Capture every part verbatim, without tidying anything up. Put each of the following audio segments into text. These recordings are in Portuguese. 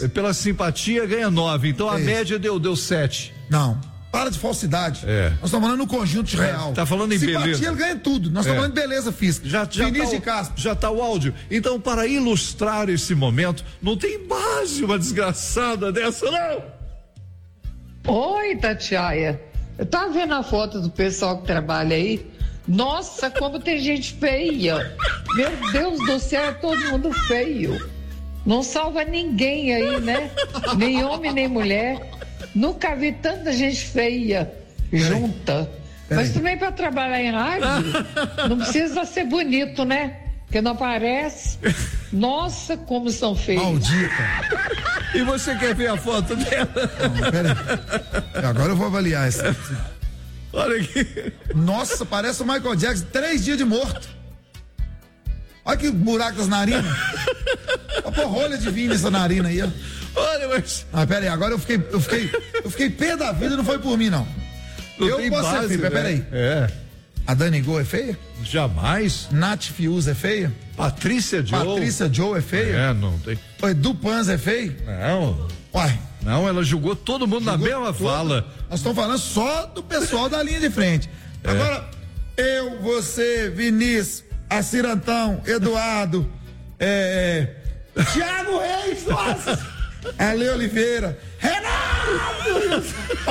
Pela simpatia ganha nove, então a é média deu, deu sete. Não, para de falsidade. É. Nós estamos falando no conjunto real. É, tá falando em simpatia, beleza. Simpatia, ele ganha tudo. Nós estamos é. falando de beleza física. Já, já, Vinícius tá o, de Castro. já tá o áudio. Então, para ilustrar esse momento, não tem base uma desgraçada dessa, não. Oi, Tatiaia. Eu tava vendo a foto do pessoal que trabalha aí. Nossa, como tem gente feia. Meu Deus do céu, é todo mundo feio. Não salva ninguém aí, né? Nem homem, nem mulher. Nunca vi tanta gente feia junta. Mas também para trabalhar em rádio, não precisa ser bonito, né? Porque não aparece. Nossa, como são feios. Maldita. E você quer ver a foto dela? Não, pera aí. Agora eu vou avaliar essa. Olha aqui. Nossa, parece o Michael Jackson, três dias de morto. Olha que buraco das narinas. Olha a rolha de vinho nessa narina aí, ó. Olha, mas. Ah, pera aí, agora eu fiquei, eu fiquei, eu fiquei pé da vida, não foi por mim, não. Não eu tem posso base, ser feio, né? pera aí. É. A Dani Go é feia? Jamais. Nath Fiuza é feia? Patrícia Joe. Patrícia Joe é feia? É, não tem. O Edu Panza é feio? Não. Uai. Não, ela julgou todo mundo julgou na mesma todo. Fala. Nós estamos falando só do pessoal da linha de frente. É. Agora, eu, você, Vinícius, Acirantão, Eduardo, é, Thiago Reis, nossa, Ale Oliveira, Renato!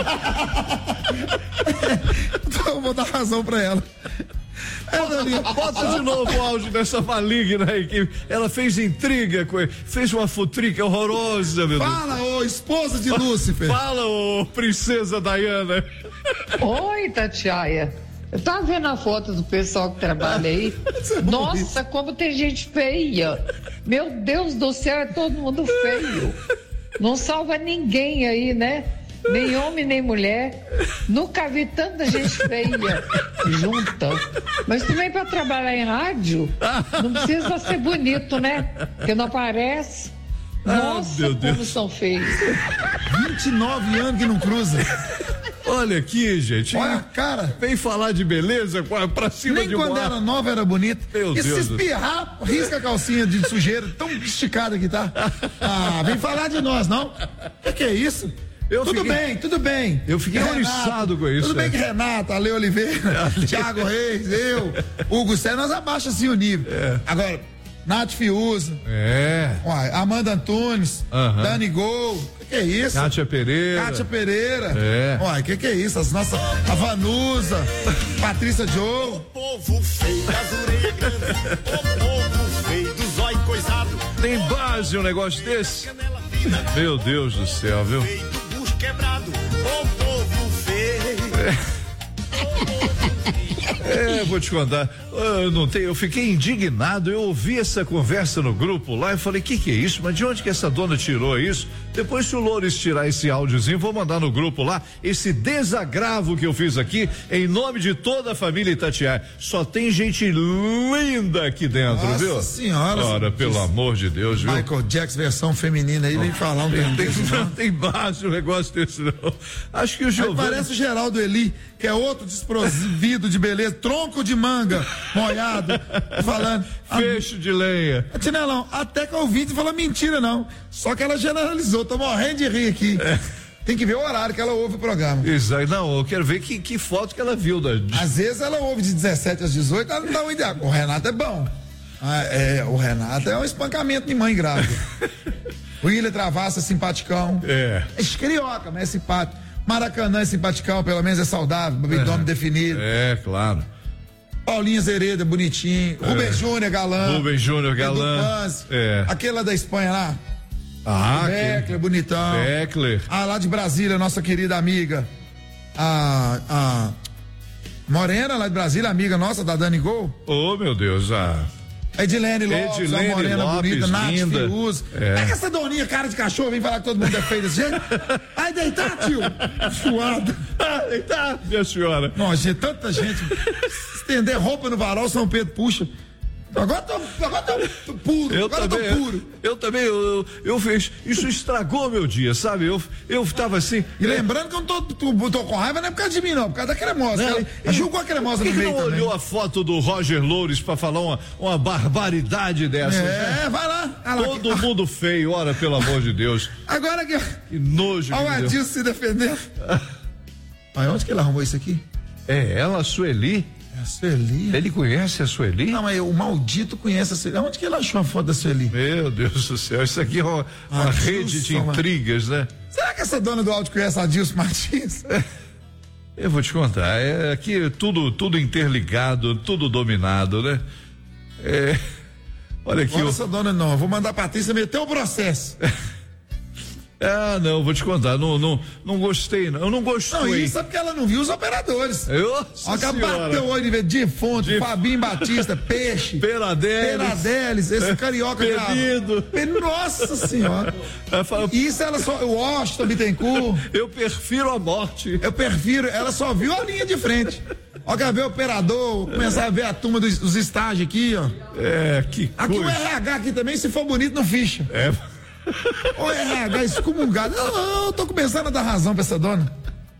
Então eu vou dar razão pra ela. É, Dani, bota de novo o áudio dessa maligna aí que ela fez intriga com ele, fez uma futrica horrorosa, meu Deus. Fala, ô esposa de Lúcifer. Fala, ô princesa Diana. Oi, Tatiaia. Eu tava vendo a foto do pessoal que trabalha aí. Nossa, como tem gente feia. Meu Deus do céu, é todo mundo feio. Não salva ninguém aí, né? Nem homem, nem mulher. Nunca vi tanta gente feia junta. Mas também para trabalhar em rádio, não precisa ser bonito, né? Porque não aparece. Nossa, ah, como são feios. vinte e nove anos que não cruza. Olha aqui, gente. Olha a cara. Vem falar de beleza pra cima Nem de quando uma... era nova era bonita. Meu e Deus. se espirrar, risca a calcinha de sujeira, tão esticada que tá. Ah, vem falar de nós, não? O que, que é isso? Eu tudo fiquei... bem, tudo bem. Eu fiquei oriçado com isso. Tudo bem é. que Renato, Ale Oliveira, Ale... Thiago Reis, eu, Hugo Cé, nós abaixamos assim o nível. É. Agora, Nath Fiuza. É. Uai, Amanda Antunes, uh-huh. Dani Gol. O que, que é isso? Kátia Pereira. Kátia Pereira. É. Uai, o que, que é isso? As nossas. A Vanusa, Patrícia Joe. O povo feio das orelhas grandes. O povo feio do zóio coisado. Tem base um negócio desse? Meu Deus do céu, viu? Quebrado, o povo feio. É. É, vou te contar, eu não tenho, eu fiquei indignado, eu ouvi essa conversa no grupo lá e falei, que que é isso? Mas de onde que essa dona tirou isso? Depois se o Loures tirar esse áudiozinho, vou mandar no grupo lá, esse desagravo que eu fiz aqui, em nome de toda a família Itatiaia. Só tem gente linda aqui dentro, Nossa viu? Nossa senhora. Ora, pelo amor de Deus, viu? Michael Jackson versão feminina aí, vem falar um tem, tem, tem, não tem base um negócio desse não. Acho que o Giovanni... Parece o Geraldo Eli, que é outro desprovido de beleza, tronco de manga, molhado, falando. Fecho de lenha. Tinelão, até que eu ouvi e falou mentira não, só que ela generalizou, tô morrendo de rir aqui. É. Tem que ver o horário que ela ouve o programa. Exato, não, eu quero ver que, que foto que ela viu. Da... Às vezes ela ouve de dezessete às dezoito, ela não dá uma ideia. O Renato é bom. Ah, é, o Renato é um espancamento de mãe grávida. O William Travassa, simpaticão. É. É escrioca, mas é simpático. Maracanã é simpaticão, pelo menos é saudável, abdômen é. definido. É, claro. Paulinho Zereda, bonitinho. É. Rubem Júnior, galã. Rubem Júnior, galã. É. Aquele lá da Espanha lá. Ah, Beckler, que... bonitão. Beckler. Ah, lá de Brasília, nossa querida amiga. A. a Morena, lá de Brasília, amiga nossa, da Dani Gol. Oh, meu Deus, ah. Edilene Lopes, Edilene a morena Lopes, bonita, Nath Fiuza. É. Pega essa doninha, cara de cachorro, vem falar que todo mundo é feio desse jeito. Vai deitar, tio. Suado. Ah, deitar, minha senhora. Não, gente, tanta gente. Estender roupa no varal, São Pedro puxa. Agora tô, agora tô puro, Eu agora também, tô puro. Eu também, eu, eu, eu fiz, isso estragou meu dia, sabe? Eu, eu tava assim. E lembrando que eu não tô, tô, tô com raiva, não é por causa de mim, não, por causa da cremosa. Não, Ele, ele julgou a cremosa Por que no que meio não também. olhou a foto do Roger Loures pra falar uma, uma barbaridade dessa? É, vai lá. Ah, lá Todo que, mundo feio, ora, pelo amor de Deus. Agora que. Que nojo. Olha o que me deu. Adilson se defendendo. Olha, onde que ele arrumou isso aqui? É ela, a Sueli? É a Sueli. Ele conhece a Sueli? Não, mas o maldito conhece a Sueli. Onde que ele achou a foto da Sueli? Meu Deus do céu, isso aqui é uma, uma Ah, rede de Adilson, intrigas, né? Será que essa dona do áudio conhece a Adilson Martins? Eu vou te contar, é aqui tudo, tudo interligado, tudo dominado, né? É, olha aqui. Olha o- essa dona não, eu vou mandar a Patrícia meter o processo. Ah, não, vou te contar, não, não, não gostei, não, eu não gostei. Não, isso é porque ela não viu os operadores. Eu, Olha que ela bateu o olho de ver de fonte, De- Fabinho Batista, Peixe, Peradelis. Peradelis, esse carioca Penido. grava. Nossa senhora. Ela fala, Isso ela só, o Washington Bittencourt, eu prefiro a morte. eu prefiro, ela só viu a linha de frente. Ó, quer ver o operador, começar a ver a turma dos, dos estágios aqui, ó. É, que Aqui o coisa. R H aqui também, se for bonito, não ficha. É, O R H excomungado. Eu, eu tô começando a dar razão pra essa dona.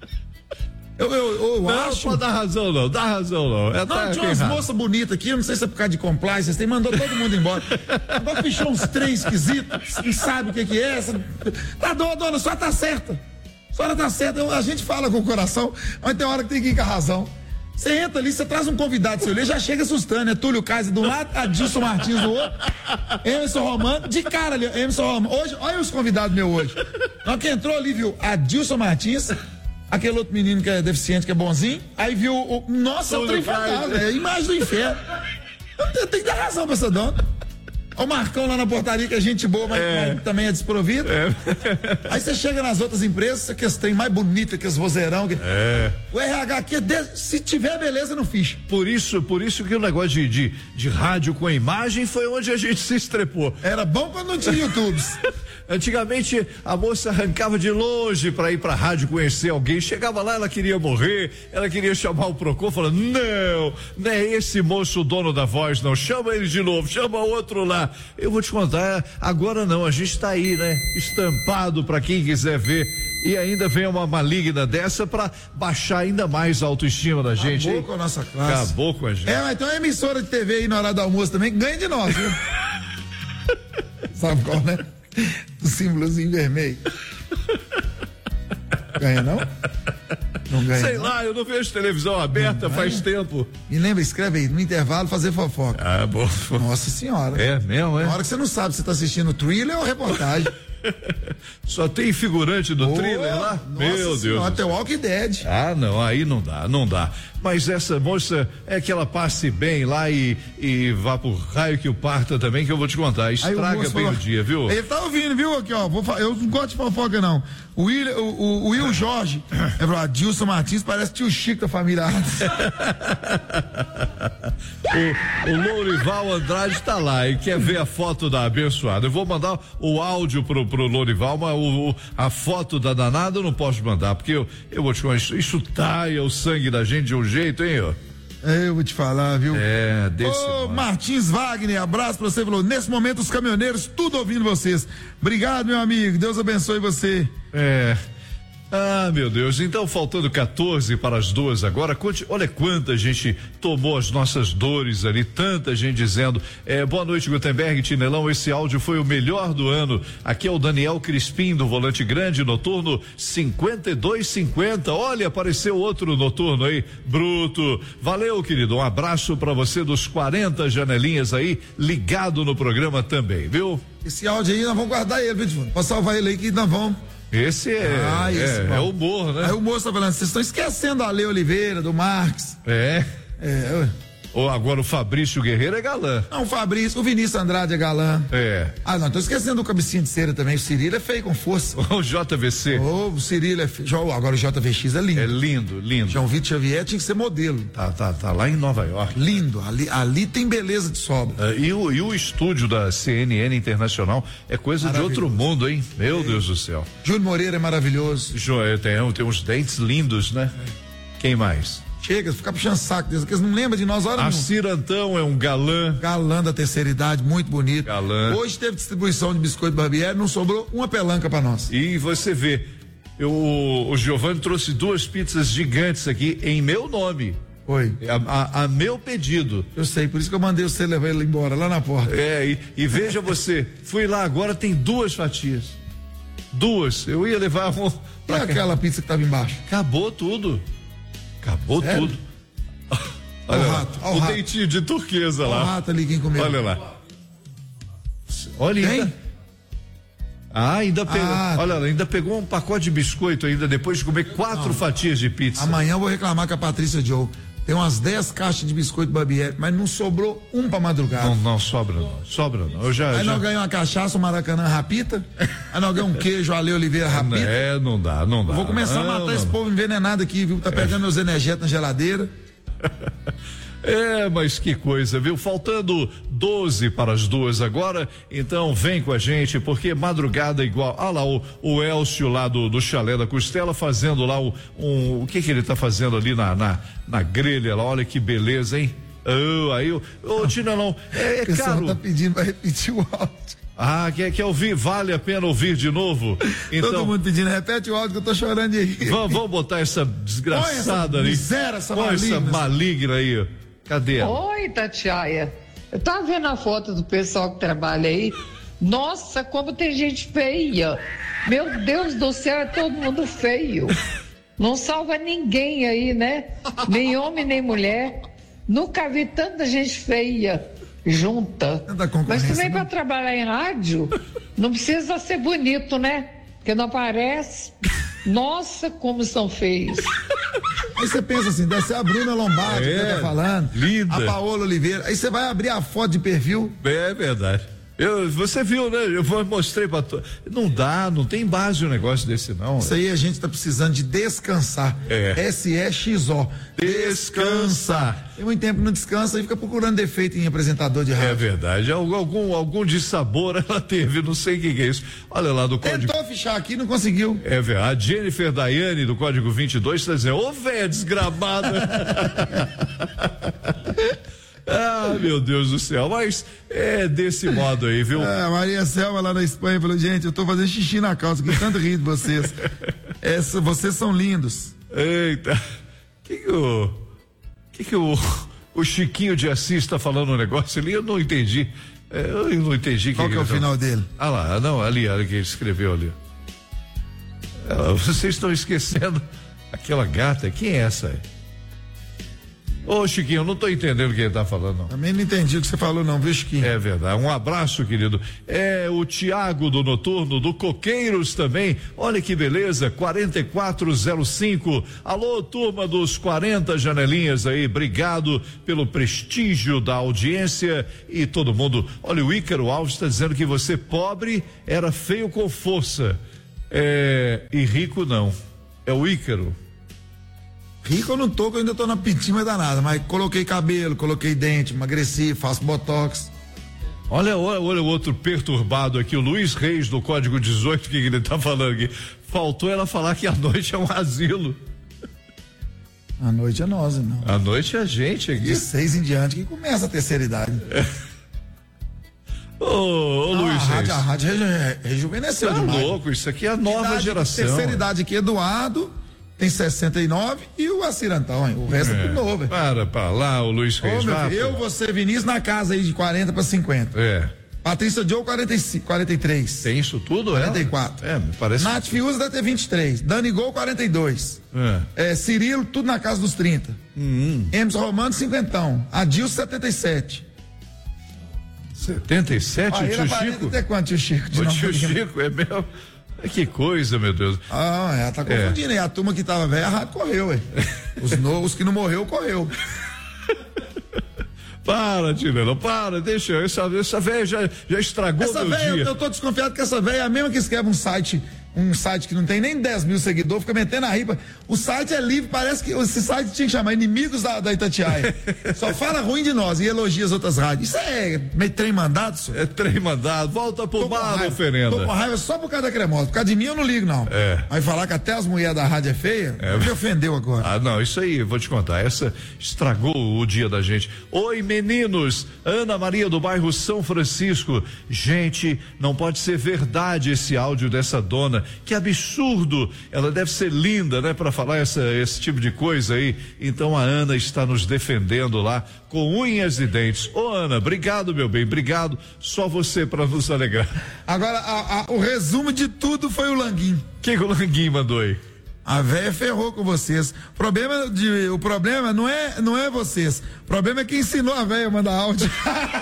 Eu, eu, eu não, acho. pode dar razão não, dá razão não. É, Não, tá tinha umas errado. moças bonitas aqui, eu não sei se é por causa de compliance, vocês têm mandou todo mundo embora. Agora fechou uns três esquisitos, não sabe o que, que é. Essa... Tá, dona, dona, a senhora tá certa. A senhora tá certa. Eu- a gente fala com o coração, mas tem hora que tem que ir com a razão. Você entra ali, você traz um convidado seu ali, já chega assustando, é Túlio Kaiser do lado, Adilson Martins do outro, Emerson Romano, de cara ali, Emerson Romano. Hoje, olha os convidados meus hoje. Na hora que entrou ali, viu Adilson Martins, aquele outro menino que é deficiente, que é bonzinho, aí viu o. Nossa, é o Túlio trem fantasma, Kaiser. é a imagem do inferno. Eu tenho que dar razão pra essa dona. O Marcão lá na portaria, que é gente boa, mas, É. mas também é desprovido. Aí você chega nas outras empresas, que tem mais bonita que os vozeirão. Que... É. O R H aqui, é de- se tiver beleza, não ficha. Por isso, por isso que o negócio de, de, de rádio com imagem foi onde a gente se estrepou. Era bom quando não tinha YouTubes. Antigamente a moça arrancava de longe para ir pra rádio conhecer alguém, chegava lá, ela queria morrer, ela queria chamar o Procon, falando, não, não é esse moço o dono da voz, não, chama ele de novo, chama outro lá. Eu vou te contar, agora não, a gente tá aí, né, estampado para quem quiser ver, e ainda vem uma maligna dessa para baixar ainda mais a autoestima da gente. Acabou hein? com a nossa classe. Acabou com a gente. É, mas tem uma emissora de T V aí na hora do almoço também que ganha de nós, viu? Sabe qual, né? O símbolozinho vermelho. Ganha não? Não ganha. Sei não? lá, eu não vejo televisão aberta Não faz ganha? tempo. Me lembra, escreve aí, no intervalo fazer fofoca. Ah, bom. Nossa senhora. É mesmo, é? Na hora que você não sabe se tá assistindo thriller ou reportagem. Só tem figurante do Ô, thriller lá? nossa Meu Deus. senhora, do tem céu. Walking Dead. Ah, não, aí não dá, não dá. Mas essa moça é que ela passe bem lá e, e vá pro raio que o parta também, que eu vou te contar. Aí o Estraga moço bem falou- o dia, viu? Ele tá ouvindo, viu? Aqui, ó. Vou fa- eu não gosto de fofoca, não. O Will, o, o, o Will Jorge, é pro Adilson Martins, parece tio Chico da família Adams. O, o Lourival Andrade tá lá e quer ver a foto da abençoada. Eu vou mandar o áudio pro, pro Lourival, mas o, o- a foto da danada eu não posso mandar, porque eu, eu vou te contar, isso, isso taia o sangue da gente de um jeito, hein, ó. Eu vou te falar, viu? É, desse Ô, modo. Martins Wagner, abraço pra você. Falou, nesse momento os caminhoneiros, tudo ouvindo vocês. Obrigado, meu amigo. Deus abençoe você. É. Ah, meu Deus, então faltando quatorze para as duas agora, conte, olha quanta gente tomou as nossas dores ali, tanta gente dizendo, é, boa noite Gutenberg, Tinelão, esse áudio foi o melhor do ano, aqui é o Daniel Crispim do Volante Grande, noturno cinquenta e dois cinquenta, olha, apareceu outro noturno aí, bruto, valeu querido, um abraço para você dos quarenta janelinhas aí, ligado no programa também, viu? Esse áudio aí, nós vamos guardar ele, viu, Edmundo? Pode salvar ele aí que nós vamos. Esse é, Ah, esse, é, bom. é humor, né? Aí o moço tá falando, vocês estão esquecendo a Lê Oliveira, do Marx. É. É, ué. Ou agora o Fabrício Guerreiro é galã. Não, o Fabrício, o Vinícius Andrade é galã. É. Ah, não, tô esquecendo o cabecinha de cera também. O Cirilo é feio com força. O J V C. Ô, o Cirilo é feio. Já- Agora o J V X é lindo. É lindo, lindo. João Vitor Xavier tinha que ser modelo. Tá, tá, tá lá em Nova York. Lindo. Ali, ali tem beleza de sobra. Ah, e, o, e o estúdio da C N N Internacional é coisa de outro mundo, hein? Meu Deus do céu. Júlio Moreira é maravilhoso. Jo, é, tem, tem uns dentes lindos, né? Quem mais? Chega, fica puxando saco deles, porque eles não lembram de nós, olha. A Cirantão é um galã. Galã da terceira idade, muito bonito. Galã. Hoje teve distribuição de biscoito Barbieri, não sobrou uma pelanca pra nós. E você vê, eu, o Giovanni trouxe duas pizzas gigantes aqui em meu nome. Oi. A, a, a meu pedido. Eu sei, por isso que eu mandei você levar ele embora, lá na porta. É, e, e veja você, fui lá agora, tem duas fatias. Duas. Eu ia levar um. E aquela pizza que tava embaixo? Acabou tudo. Acabou Sério? tudo. Olha Ó o lá, rato, ó o o rato. dentinho de turquesa Ó lá. o rato ali, quem comeu. Olha lá. Olha Tem? ainda. Ah, ainda pegou. Ah, olha lá, ainda pegou um pacote de biscoito ainda depois de comer quatro não. fatias de pizza. Amanhã eu vou reclamar com a Patrícia Joe. Tem umas dez caixas de biscoito Barbieri, mas não sobrou um pra madrugada. Não, não sobra não. Sobra não. Eu já, aí já... nós ganhamos uma cachaça, um Maracanã rapita. Aí nós ganhamos um queijo, Ale Oliveira rapita. É, não dá, não dá. Eu vou começar não, a matar não, esse não. povo envenenado aqui, viu? Tá pegando é. meus energéticos na geladeira. É, mas que coisa, viu? Faltando doze para as duas agora, então vem com a gente, porque madrugada igual. Ah lá, o, o Elcio lá do, do Chalé da Costela fazendo lá o, um, o que que ele tá fazendo ali na, na, na grelha lá, olha que beleza, hein? Oh, aí, ô, oh, Tina, não, é, é o pessoal caro. tá pedindo pra repetir o áudio. Ah, quer, quer ouvir? Vale a pena ouvir de novo? Então, todo mundo pedindo, repete o áudio que eu tô chorando de rir. Vamos, vamos botar essa desgraçada ali. Miséria, essa Põe maligna. essa maligna aí. Cadê ela? Oi, Tatiaia. Eu tava vendo a foto do pessoal que trabalha aí. Nossa, como tem gente feia. Meu Deus do céu, é todo mundo feio. Não salva ninguém aí, né? Nem homem, nem mulher. Nunca vi tanta gente feia junta. Mas também para trabalhar em rádio, não precisa ser bonito, né? Porque não aparece. Nossa, como são feios. Aí você pensa assim, deve ser a Bruna Lombardi é, que tá falando. Linda. A Paola Oliveira. Aí você vai abrir a foto de perfil. É verdade. Eu, você viu, né? Eu mostrei pra tu. Não dá, não tem base um negócio desse, não. Isso aí a gente tá precisando de descansar. É. S E X O. Descansa. Tem muito tempo que não descansa e fica procurando defeito em apresentador de rádio. É verdade. Algum, algum dissabor ela teve, não sei o que, que é isso. Olha lá do código. Tentou fichar aqui, não conseguiu. É verdade. A Jennifer Daiane do código vinte e dois está dizendo: ô, véia desgramada. Ah, meu Deus do céu, mas é desse modo aí, viu? É, Maria Selma lá na Espanha falou, gente, eu tô fazendo xixi na calça, que tanto rir de vocês. Essa, vocês são lindos. Eita, que que o que que o, o Chiquinho de Assis tá falando um negócio ali? Eu não entendi, é, eu não entendi. Qual que, que é o tá... final dele? Ah lá, não, ali, ali que ele escreveu ali. Ah, vocês estão esquecendo aquela gata, quem é essa aí? Ô, Chiquinho, eu não tô entendendo o que ele tá falando, não. Também não entendi o que você falou, não, viu, Chiquinho? É verdade. Um abraço, querido. É o Tiago do Noturno, do Coqueiros também. Olha que beleza, quarenta e quatro zero cinco. Alô, turma dos quarenta janelinhas aí. Obrigado pelo prestígio da audiência e todo mundo. Olha, o Ícaro Alves está dizendo que você pobre era feio com força. É, e rico não. É o Ícaro. Rico eu não tô, que eu ainda tô na pintinha, mas danada, mas coloquei cabelo, coloquei dente, emagreci, faço botox. Olha, olha, olha o outro perturbado aqui, o Luiz Reis do código dezoito, o que ele tá falando aqui? Faltou ela falar que a noite é um asilo. A noite é nós, não. A noite é a gente aqui. De seis em diante que começa a terceira idade. É. Ô, ô não, Luiz a rádio, Reis. A rádio reju, rejuvenesceu tá demais. louco, isso aqui é a nova idade, geração. Terceira idade aqui, Eduardo tem sessenta e nove e o Acirantão, hein? O resto é, é tudo novo. Para, para lá, o Luiz Reis. Ô, meu filho, eu, você, Vinícius, na casa aí de quarenta para cinquenta. É. Patrícia Joe, quarenta e cinco, quarenta e três. Tem isso tudo, quarenta e quatro. É, me parece. Nath Fiuza deve ter vinte e três. Dani Gol, quarenta e dois. É. É, Cirilo, tudo na casa dos trinta. Hum. Emerson Romano, cinquentão. Adilson, setenta e sete. setenta e sete, ah, o tio Chico? Até quanto, tio Chico? O tio Chico, é mesmo. Que coisa, meu Deus. Ah, ela tá confundindo. É. A turma que tava velha, a rádio correu, ué. Os novos que não morreu, correu. Para, Tirano, para, deixa. Essa, essa velha já, já estragou essa meu véia, dia. Eu, eu tô desconfiado que essa velha é a mesma que escreve um site um site que não tem nem dez mil seguidores, fica metendo a ripa. O site é livre, parece que esse site tinha que chamar Inimigos da, da Itatiaia. Só fala ruim de nós e elogia as outras rádios. Isso é meio trem mandado, senhor? É trem mandado. Volta pro bar, oferenda. Tô com raiva só por causa da cremosa. Por causa de mim eu não ligo, não. É. Aí falar que até as mulheres da rádio é feia, é. me ofendeu agora. Ah, não, isso aí, vou te contar. Essa estragou o dia da gente. Oi, meninos. Ana Maria do bairro São Francisco. Gente, não pode ser verdade esse áudio dessa dona. Que absurdo. Ela deve ser linda, né, para falar essa, esse tipo de coisa aí. Então a Ana está nos defendendo lá com unhas e dentes. Ô, Ana, obrigado, meu bem, obrigado. Só você para nos alegrar. Agora, a, a, o resumo de tudo foi o Languinho. O que, que o Languinho mandou aí? A véia ferrou com vocês. Problema de, o problema não é, não é vocês. O problema é quem ensinou a véia a mandar áudio.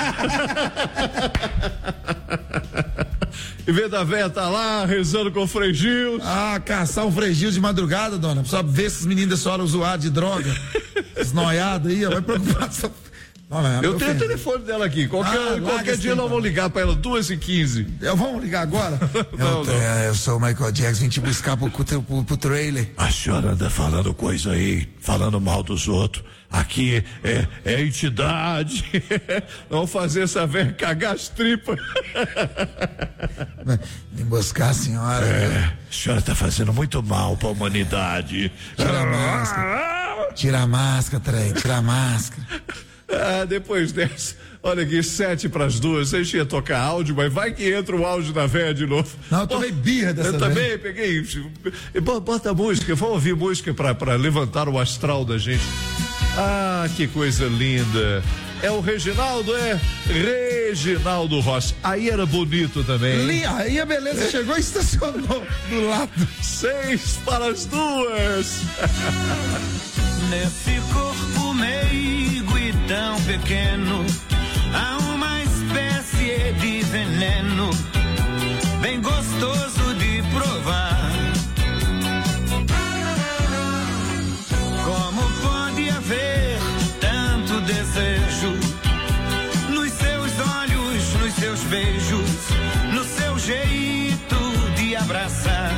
Em vez da véia tá lá rezando com o Frei Gil. Ah, caçar um Frei Gil de madrugada, dona. Só ver esses meninos dessa hora usuários de droga. Esnoiado aí, ó, vai preocupar. Não, não, eu tenho o telefone dela aqui. Qualquer, ah, qualquer dia nós vamos ligar pra ela, duas e quinze. Eu vamos ligar agora? não, eu, não. É, eu sou o Michael Jackson, vim te buscar pro, pro, pro, pro trailer. A senhora anda falando coisa aí, falando mal dos outros. Aqui é, é entidade. Vamos fazer essa velha cagar as tripas. Vim buscar a senhora. É, a senhora tá fazendo muito mal pra humanidade. Tira a máscara. Tira a máscara, trem, tira a máscara. Ah, depois dessa, olha aqui, sete pras duas, a gente ia tocar áudio, mas vai que entra o áudio da véia de novo. Não, eu tomei birra dessa Eu também véia. Peguei, bota a música, vamos ouvir música pra, pra levantar o astral da gente. Ah, que coisa linda. É o Reginaldo, é Reginaldo Rossi. Aí era bonito também. Li, aí a beleza é. Chegou e estacionou do lado. Seis para as duas. Nesse corpo meigo e tão pequeno, há uma espécie de veneno, bem gostoso de provar. Como pode haver tanto desejo nos seus olhos, nos seus beijos, no seu jeito de abraçar?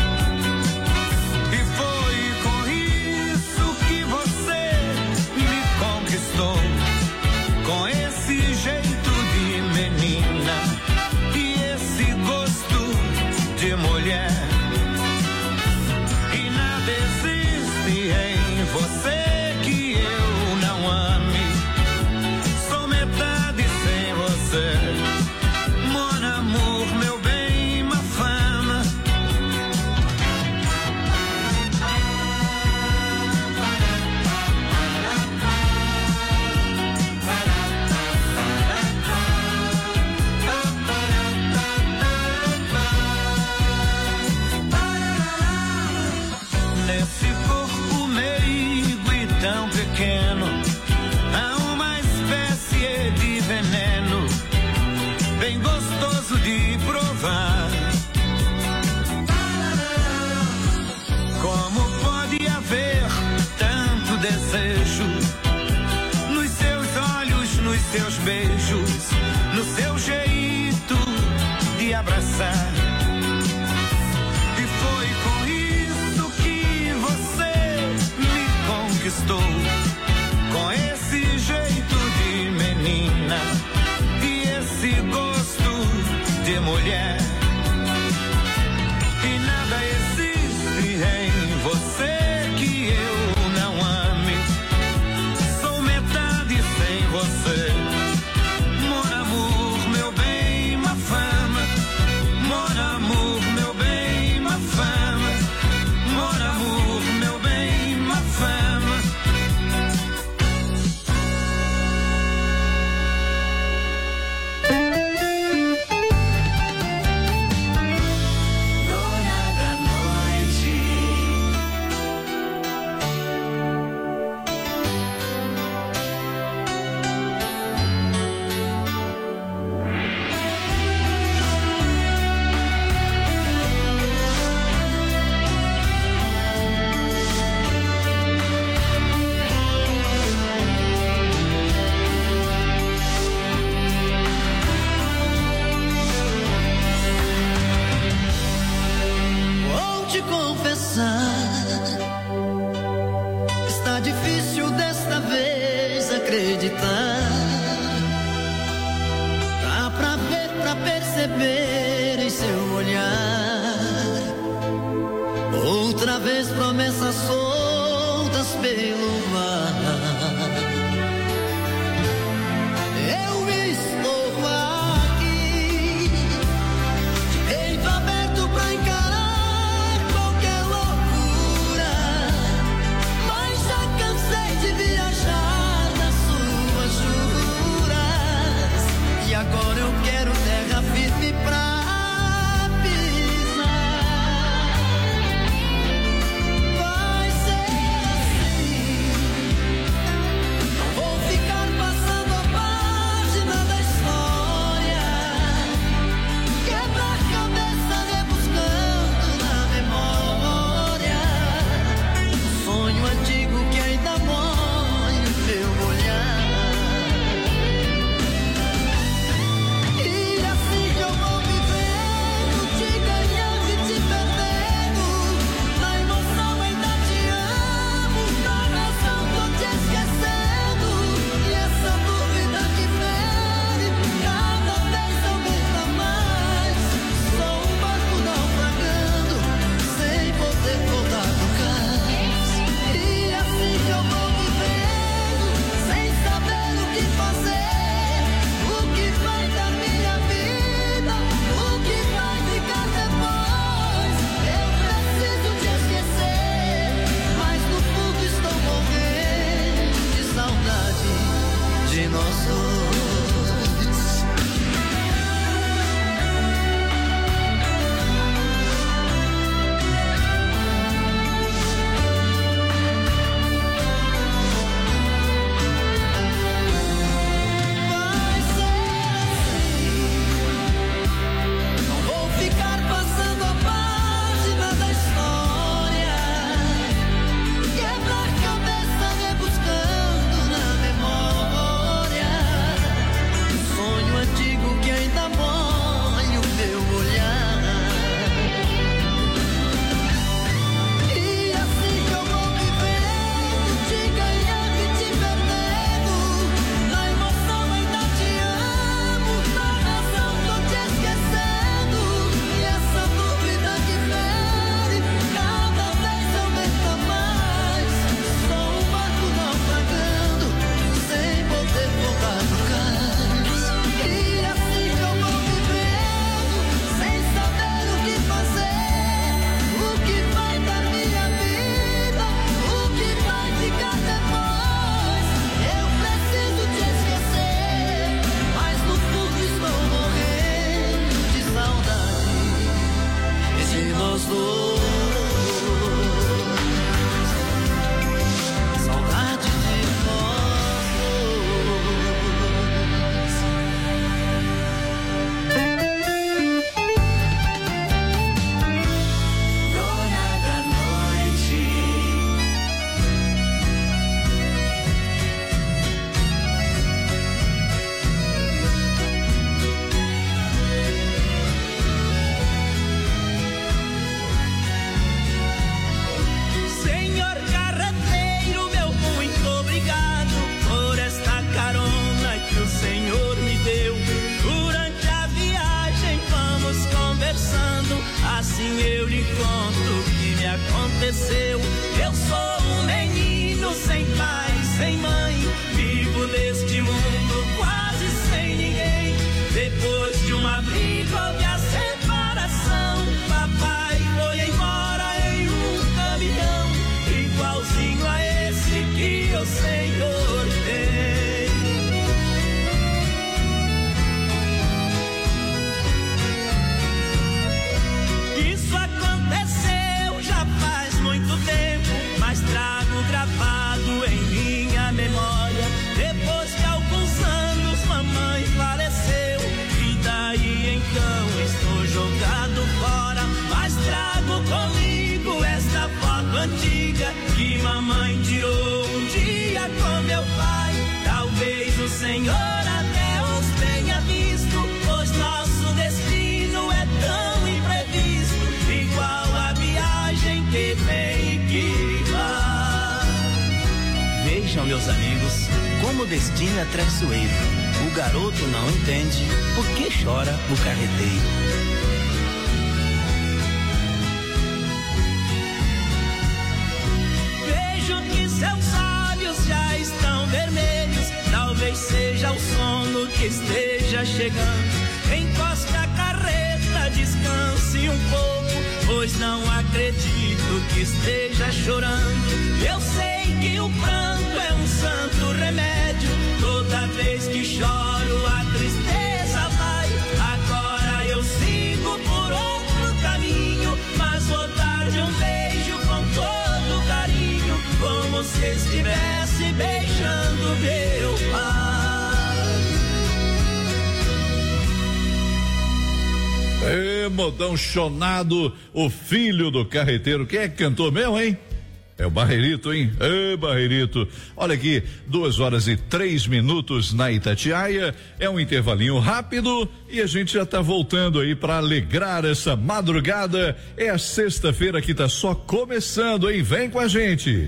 Com esse jeito de menina e esse gosto de mulher, e nada existe em você que eu não ame. Sou metade sem você, mon amour, meu bem, ma fama. Tão pequeno, há uma espécie de veneno, bem gostoso de provar. Como pode haver tanto desejo nos seus olhos, nos seus beijos, no seu jeito de abraçar? Estou com esse jeito de menina e esse gosto de mulher, e nada existe em você que eu não ame. Sou metade sem você, mora te confessar, está difícil desta vez acreditar. Dá pra ver, pra perceber em seu olhar. Outra vez promessas soltas pelo mar. Eu estou aqui, de peito aberto pra encarar qualquer loucura, mas já cansei de viajar nas suas juras, e agora eu quero terra firme pra Senhor até os tenha visto, pois nosso destino é tão imprevisto, igual a viagem Como o destino é traiçoeiro, o garoto não entende por que chora o carreteiro. Vejo que seus olhos já estão vermelhos, talvez seja o sono que esteja chegando. Encoste a carreta, descanse um pouco, pois não acredito que esteja chorando. Eu sei que o pranto é um santo remédio, toda vez que choro a tristeza vai. Agora eu sigo por outro caminho, mas vou dar de um beijo com todo carinho, como se estivesse beijando meu pai. É, modão chonado, o filho do carreteiro. Quem é que cantou mesmo, hein? É o Barreirito, hein? É, Barreirito. Olha aqui, duas horas e três minutos na Itatiaia. É um intervalinho rápido e a gente já tá voltando aí para alegrar essa madrugada. É a sexta-feira que tá só começando, hein? Vem com a gente.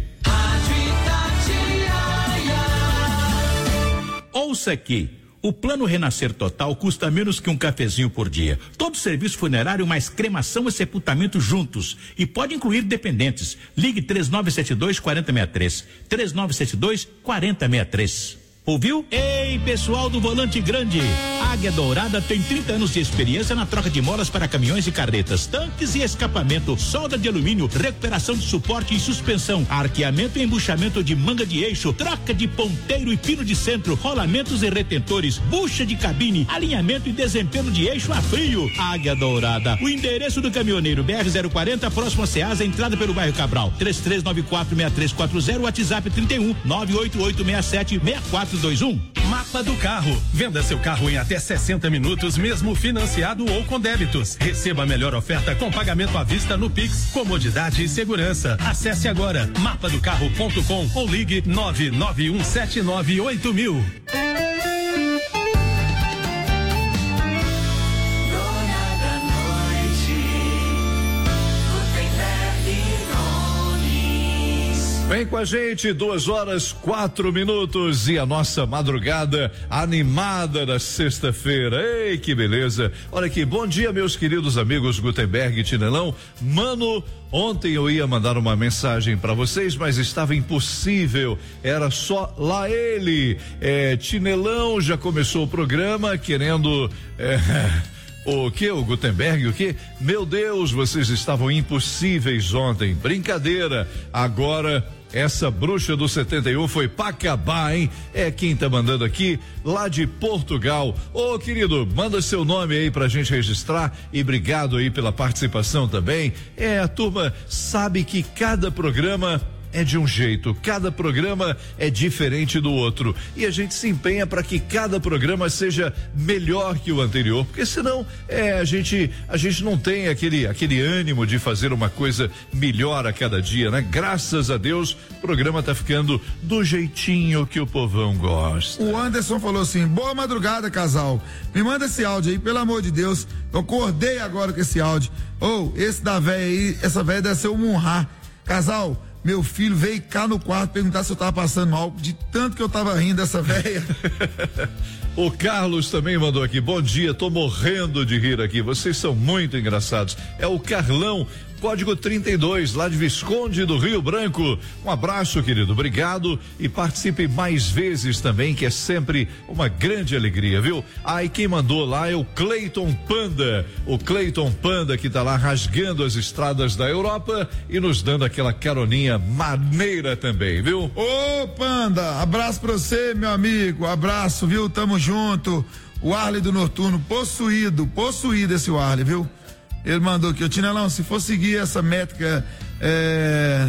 Ouça aqui. O Plano Renascer Total custa menos que um cafezinho por dia. Todo serviço funerário mais cremação e sepultamento juntos. E pode incluir dependentes. Ligue três nove sete dois, quatro zero seis três. três nove sete dois, quatro zero seis três. Ouviu? Ei, pessoal do Volante Grande. Águia Dourada tem trinta anos de experiência na troca de molas para caminhões e carretas, tanques e escapamento, solda de alumínio, recuperação de suporte e suspensão, arqueamento e embuchamento de manga de eixo, troca de ponteiro e pino de centro, rolamentos e retentores, bucha de cabine, alinhamento e desempenho de eixo a frio. Águia Dourada. O endereço do caminhoneiro B R zero quarenta, próximo a Ceasa, entrada pelo bairro Cabral. três três nove quatro, seis três quatro zero, WhatsApp trinta e um, nove oito oito seis sete, seis quatro dois um. Mapa do Carro. Venda seu carro em até sessenta minutos, mesmo financiado ou com débitos. Receba a melhor oferta com pagamento à vista no Pix, comodidade e segurança. Acesse agora mapa do carro ponto com ou ligue nove nove um sete nove oito mil. Vem com a gente, duas horas, quatro minutos e a nossa madrugada animada da sexta-feira. Ei, que beleza. Olha aqui, bom dia, meus queridos amigos Gutenberg e Tinelão. Mano, ontem eu ia mandar uma mensagem para vocês, mas estava impossível. Era só lá ele. É, Tinelão já começou o programa querendo. É, O que? O Gutenberg, o que? Meu Deus, vocês estavam impossíveis ontem. Brincadeira. Agora, essa bruxa do setenta e um foi pra acabar, hein? É quem tá mandando aqui, lá de Portugal. Ô, querido, manda seu nome aí pra gente registrar e obrigado aí pela participação também. É, a turma sabe que cada programa é de um jeito, cada programa é diferente do outro e a gente se empenha para que cada programa seja melhor que o anterior, porque senão é, a gente a gente não tem aquele aquele ânimo de fazer uma coisa melhor a cada dia, né? Graças a Deus, o programa tá ficando do jeitinho que o povão gosta. O Anderson falou assim: boa madrugada, casal, me manda esse áudio aí, pelo amor de Deus, eu acordei agora com esse áudio. Ou, oh, esse da véia aí, essa véia deve ser o Munhá. Casal, meu filho veio cá no quarto perguntar se eu tava passando mal, de tanto que eu tava rindo dessa véia. O Carlos também mandou aqui, bom dia, tô morrendo de rir aqui, vocês são muito engraçados. É o Carlão, código trinta e dois, lá de Visconde do Rio Branco. Um abraço, querido, obrigado e participe mais vezes também, que é sempre uma grande alegria, viu? Ah, e quem mandou lá é o Cleiton Panda, o Cleiton Panda que tá lá rasgando as estradas da Europa e nos dando aquela caroninha maneira também, viu? Ô, Panda, abraço pra você, meu amigo, abraço, viu? Tamo junto. O Arley do Noturno, possuído, possuído esse Arley, viu? Ele mandou aqui, ô Tinelão, se for seguir essa métrica, é...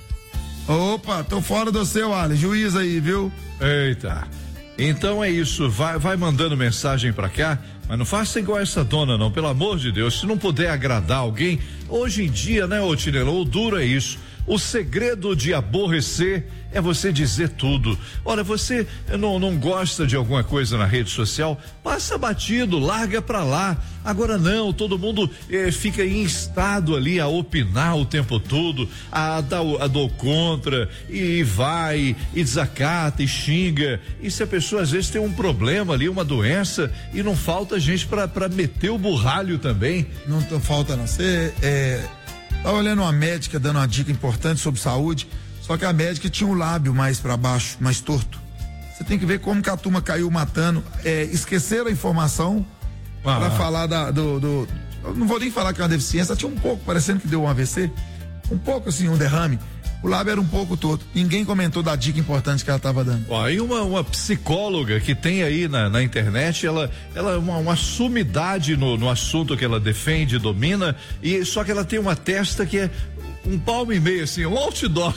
Opa, tô fora do seu, Arley, juiz aí, viu? Eita, então é isso, vai, vai mandando mensagem pra cá, mas não faça igual essa dona não, pelo amor de Deus, se não puder agradar alguém, hoje em dia, né, ô Tinelão, o duro é isso. O segredo de aborrecer é você dizer tudo. Olha, você não, não gosta de alguma coisa na rede social, passa batido, larga pra lá. Agora não, todo mundo eh, fica instado ali a opinar o tempo todo, a dar a dor contra, e vai, e desacata, e xinga. E se a pessoa às vezes tem um problema ali, uma doença, e não falta gente pra, pra meter o burralho também. Não t- falta não. Você é, tá olhando uma médica dando uma dica importante sobre saúde. Só que a médica tinha o lábio mais para baixo, mais torto. Você tem que ver como que a turma caiu matando. É, esqueceram a informação ah, para falar da, do, do. Eu não vou nem falar que é uma deficiência, tinha um pouco, parecendo que deu um A V C. Um pouco assim, um derrame. O lábio era um pouco torto. Ninguém comentou da dica importante que ela estava dando. Ó, e uma, uma psicóloga que tem aí na, na internet, ela, ela é uma, uma sumidade no, no assunto que ela defende, domina, e só que ela tem uma testa que é um palmo e meio, assim, um outdoor.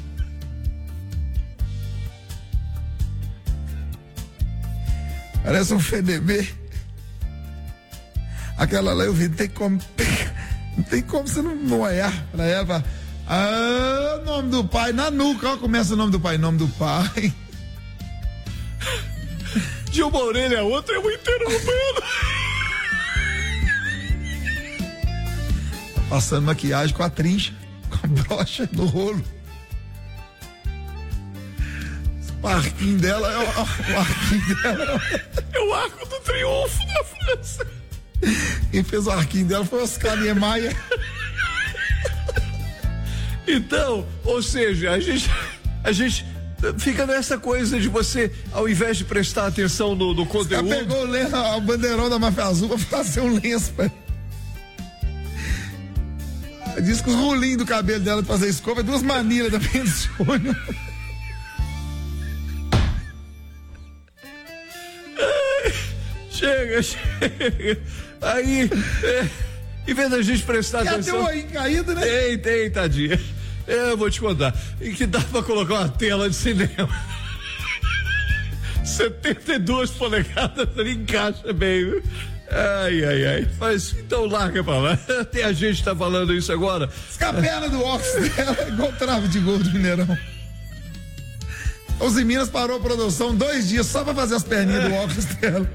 Parece um F N B. Aquela lá eu vi, não tem como. Não tem como você não, não olhar pra ela. Pra, ah, nome do pai, na nuca, ó, começa o nome do pai, nome do pai. De uma orelha a outra, eu vou interrompendo. Passando maquiagem com a trincha, com a brocha no rolo. O arquinho dela é o, o arquinho dela é o arco do triunfo da França. Quem fez o arquinho dela foi Oscar Niemeyer. Então, ou seja, a gente, a gente fica nessa coisa de você, ao invés de prestar atenção no, no conteúdo. Ela pegou o, lenço, o bandeirão da máfia azul pra fazer um lenço, pai. Diz que os rolinhos do cabelo dela pra fazer escova é duas manilhas da pensione. Chega, chega. Aí, é, em vez da gente prestar e atenção. Tem um aí caído, né? Tem, tem, tadinha. Eu vou te contar. E que dá pra colocar uma tela de cinema. setenta e duas polegadas ali encaixa bem, viu? Ai, ai, ai. Mas então larga pra lá. Até a gente tá falando isso agora. A perna do óxido dela é igual trave de gol do Mineirão. Os em Minas parou a produção dois dias só pra fazer as perninhas do óculos dela.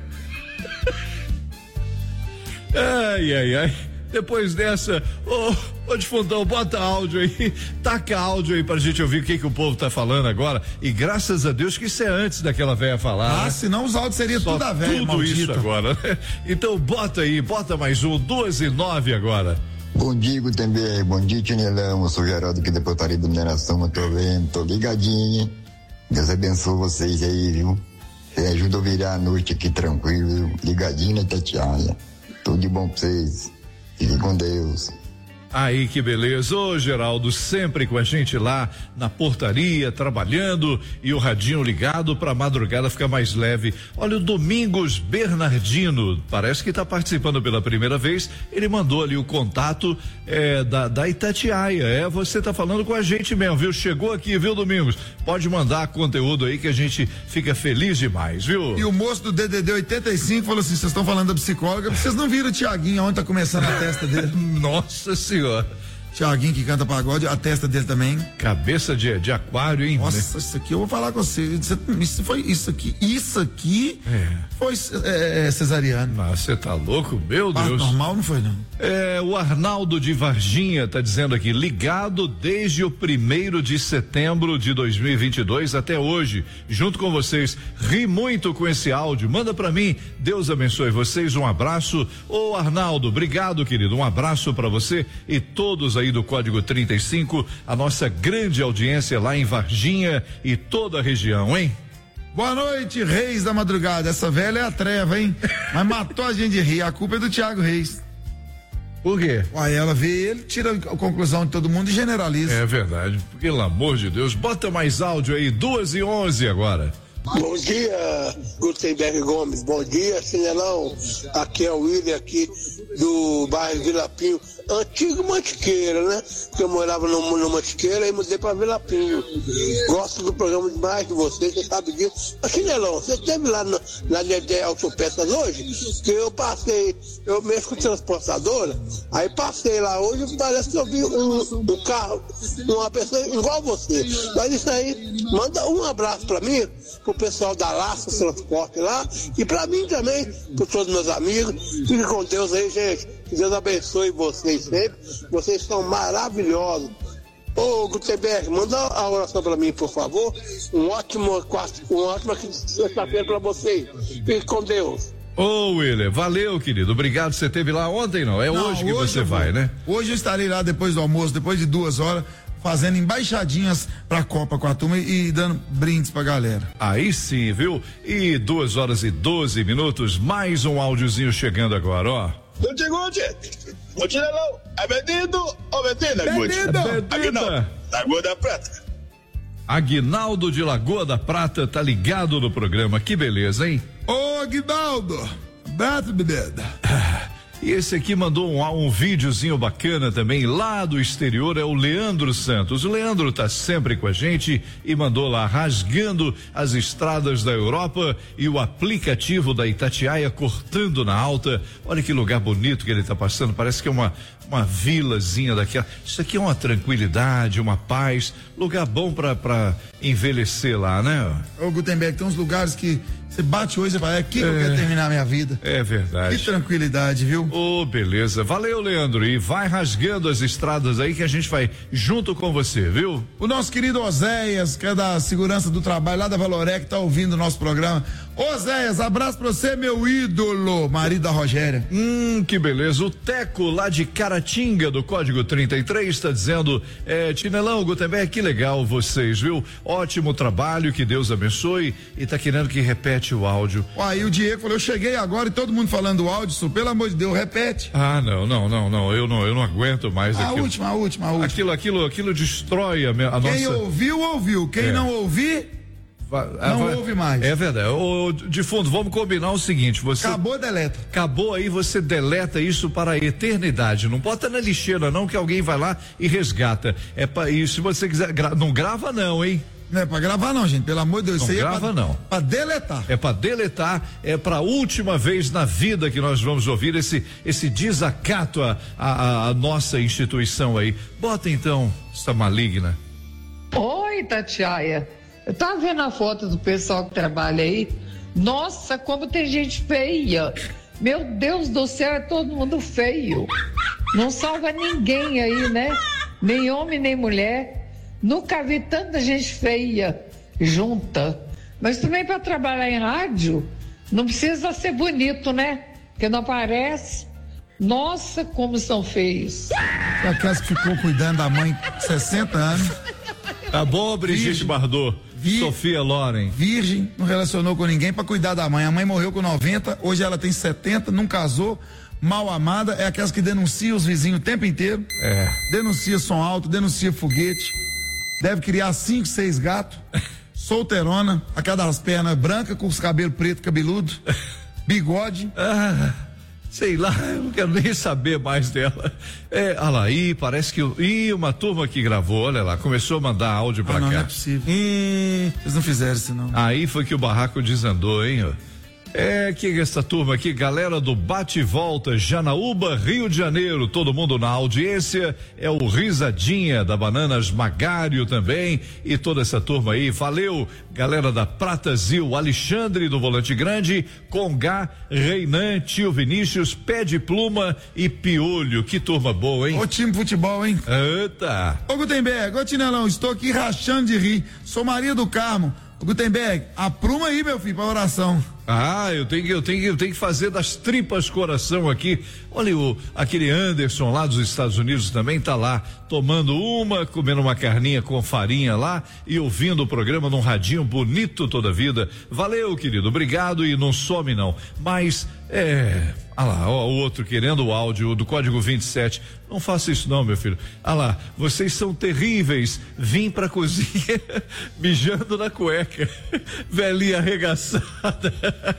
Ai, ai, ai. Depois dessa, ô, ô Defundão, bota áudio aí, taca áudio aí pra gente ouvir o que que o povo tá falando agora. E graças a Deus que isso é antes daquela véia falar. Ah, né? Senão os áudios seriam tudo a véia, tudo maldito. Isso agora, né? Então bota aí, bota mais um, duas e nove agora. Bom dia, Gutenberg, bom dia, Tinelão, eu sou o Geraldo aqui da Portaria de Mineração, eu tô vendo, tô ligadinho, Deus abençoe vocês aí, viu? Você ajuda a virar a noite aqui tranquilo, viu? Ligadinho na Tatiaia. Tudo de bom pra vocês. Fiquem com Deus. Aí, que beleza. Ô, Geraldo, sempre com a gente lá na portaria, trabalhando e o radinho ligado pra madrugada ficar mais leve. Olha, o Domingos Bernardino, parece que tá participando pela primeira vez. Ele mandou ali o contato é, da, da Itatiaia. É, você tá falando com a gente mesmo, viu? Chegou aqui, viu, Domingos? Pode mandar conteúdo aí que a gente fica feliz demais, viu? E o moço do D D D oitenta e cinco falou assim: vocês estão falando da psicóloga, vocês não viram o Tiaguinho onde tá começando a testa dele? Nossa Senhora. Tiaguinho que canta pagode, a testa dele também. Cabeça de, de aquário, hein? Nossa, isso aqui eu vou falar com você. Isso foi isso aqui. Isso aqui é. foi é, cesariano. Mas você tá louco? Meu Parto Deus. normal não foi, não. É, o Arnaldo de Varginha tá dizendo aqui, ligado desde o primeiro de setembro de dois mil e vinte e dois até hoje, junto com vocês. Ri muito com esse áudio. Manda pra mim. Deus abençoe vocês. Um abraço. Ô Arnaldo, obrigado, querido. Um abraço pra você e todos aí do Código trinta e cinco, a nossa grande audiência lá em Varginha e toda a região, hein? Boa noite, Reis da Madrugada. Essa velha é a treva, hein? Mas matou a gente de rir. A culpa é do Thiago Reis. Por quê? Aí ela vê ele, tira a conclusão de todo mundo e generaliza. É verdade. Pelo amor de Deus, bota mais áudio aí, duas e onze agora. Bom dia, Gutenberg Gomes. Bom dia, Chinelão. Aqui é o William, aqui do bairro Vila Pinho. Antigo Mantiqueira, né? Porque eu morava no, no Mantiqueira e mudei pra Vila Pinho. Gosto do programa demais de vocês, você sabe disso. Ô, Chinelão, você esteve lá na, na Dedé Autopeças hoje? Que eu passei, eu mexo com transportadora, aí passei lá hoje, parece que eu vi um, um carro, uma pessoa igual você. Mas isso aí, manda um abraço pra mim, pro pessoal da Laça Transporte lá, e pra mim também, por todos meus amigos. Fique com Deus aí, gente. Que Deus abençoe vocês sempre. Vocês são maravilhosos. Ô, Gutenberg, manda a oração pra mim, por favor. Um ótimo, uma ótima sexta-feira pra vocês. Fique com Deus. Ô, William, valeu, querido. Obrigado. Você esteve lá ontem, não? É não, hoje que hoje você vai, né? Hoje eu estarei lá depois do almoço, depois de duas horas, fazendo embaixadinhas pra Copa com a turma e, e dando brindes pra galera. Aí sim, viu? E duas horas e doze minutos, mais um áudiozinho chegando agora, ó. Guti, Guti, Guti não, é vendido ou vendida, Guti? É vendida. Lagoa da Prata. Aguinaldo de Lagoa da Prata tá ligado no programa, que beleza, hein? Ô, Aguinaldo, abraço, bebida. E esse aqui mandou um, um videozinho bacana também lá do exterior, é o Leandro Santos. O Leandro tá sempre com a gente e mandou lá rasgando as estradas da Europa e o aplicativo da Itatiaia cortando na alta. Olha que lugar bonito que ele tá passando, parece que é uma uma vilazinha daquela. Isso aqui é uma tranquilidade, uma paz, lugar bom pra, pra envelhecer lá, né? Ô, Gutenberg, tem uns lugares que você bate hoje e fala, é aqui que é, eu quero terminar a minha vida. É verdade. Que tranquilidade, viu? Ô, oh, beleza. Valeu, Leandro. E vai rasgando as estradas aí que a gente vai junto com você, viu? O nosso querido Oséias, que é da Segurança do Trabalho, lá da Valorec, tá ouvindo o nosso programa. Oséias, abraço pra você, meu ídolo, marido da Rogéria. Hum, que beleza. O Teco, lá de Caratinga, do Código trinta e três, tá dizendo, é, Tinelão, Gutenberg, que legal vocês, viu? Ótimo trabalho, que Deus abençoe, e tá querendo que repete o áudio. Aí o Diego falou, eu cheguei agora e todo mundo falando o áudio, isso, pelo amor de Deus, repete. Ah, não, não, não, não, eu não, eu não aguento mais a aquilo. última, a última, a última. Aquilo, aquilo, aquilo destrói a, minha, a Quem nossa... Quem ouviu, ouviu. Quem é. não ouvir... Não vai, ouve mais. É verdade. Ô, de fundo, vamos combinar o seguinte: você. Acabou, deleta. Acabou aí, você deleta isso para a eternidade. Não bota na lixeira, não, que alguém vai lá e resgata. É para isso. Se você quiser. Gra, não grava, não, hein? Não é pra gravar, não, gente. Pelo amor de Deus. Não isso aí grava, é pra, não. Pra deletar. É pra deletar. É pra última vez na vida que nós vamos ouvir esse, esse desacato à, à, à nossa instituição aí. Bota então, essa maligna. Oi, Tatiaia. Eu tava vendo a foto do pessoal que trabalha aí. Nossa, como tem gente feia. Meu Deus do céu, é todo mundo feio. Não salva ninguém aí, né? Nem homem, nem mulher. Nunca vi tanta gente feia junta. Mas também para trabalhar em rádio, não precisa ser bonito, né? Porque não aparece. Nossa, como são feios. Aquelas que ficou cuidando da mãe sessenta anos. Tá bom, Brigitte Bardot. Vir, Sofia Loren. Virgem, não relacionou com ninguém para cuidar da mãe. A mãe morreu com noventa, hoje ela tem setenta, não casou, mal amada, é aquelas que denunciam os vizinhos o tempo inteiro. É. Denuncia som alto, denuncia foguete. Deve criar cinco, seis gatos. Solteirona, aquelas pernas brancas com os cabelos preto, cabeludo. Bigode. Ah. Sei lá, eu não quero nem saber mais dela. É, olha lá, aí parece que. Ih, uma turma que gravou, olha lá, começou a mandar áudio pra ah, não, cá. Não é possível. Hum, Eles não fizeram isso, não. Aí foi que o barraco desandou, hein? É que essa turma aqui, galera do Bate e Volta, Janaúba, Rio de Janeiro, todo mundo na audiência, é o Risadinha da Bananas Magário também, e toda essa turma aí, valeu, galera da Pratazil, Alexandre do Volante Grande, Congá, Reinan, Tio Vinícius, Pé de Pluma e Piolho, que turma boa, hein? Ô time de futebol, hein? Eita! Ô Gutenberg, ô Tinelão, estou aqui rachando de rir, sou Maria do Carmo. Ô Gutenberg, apruma aí, meu filho, pra oração. Ah, eu tenho que, eu tenho que, eu tenho que fazer das tripas coração aqui. Olha, o, aquele Anderson lá dos Estados Unidos também tá lá, tomando uma, comendo uma carninha com farinha lá e ouvindo o programa num radinho bonito toda a vida. Valeu, querido, obrigado e não some não. Mas, é, ah lá, ó, o outro querendo o áudio do código vinte e sete. Não faça isso não, meu filho. Ah lá, vocês são terríveis. Vim pra cozinha mijando na cueca. Velhinha arregaçada.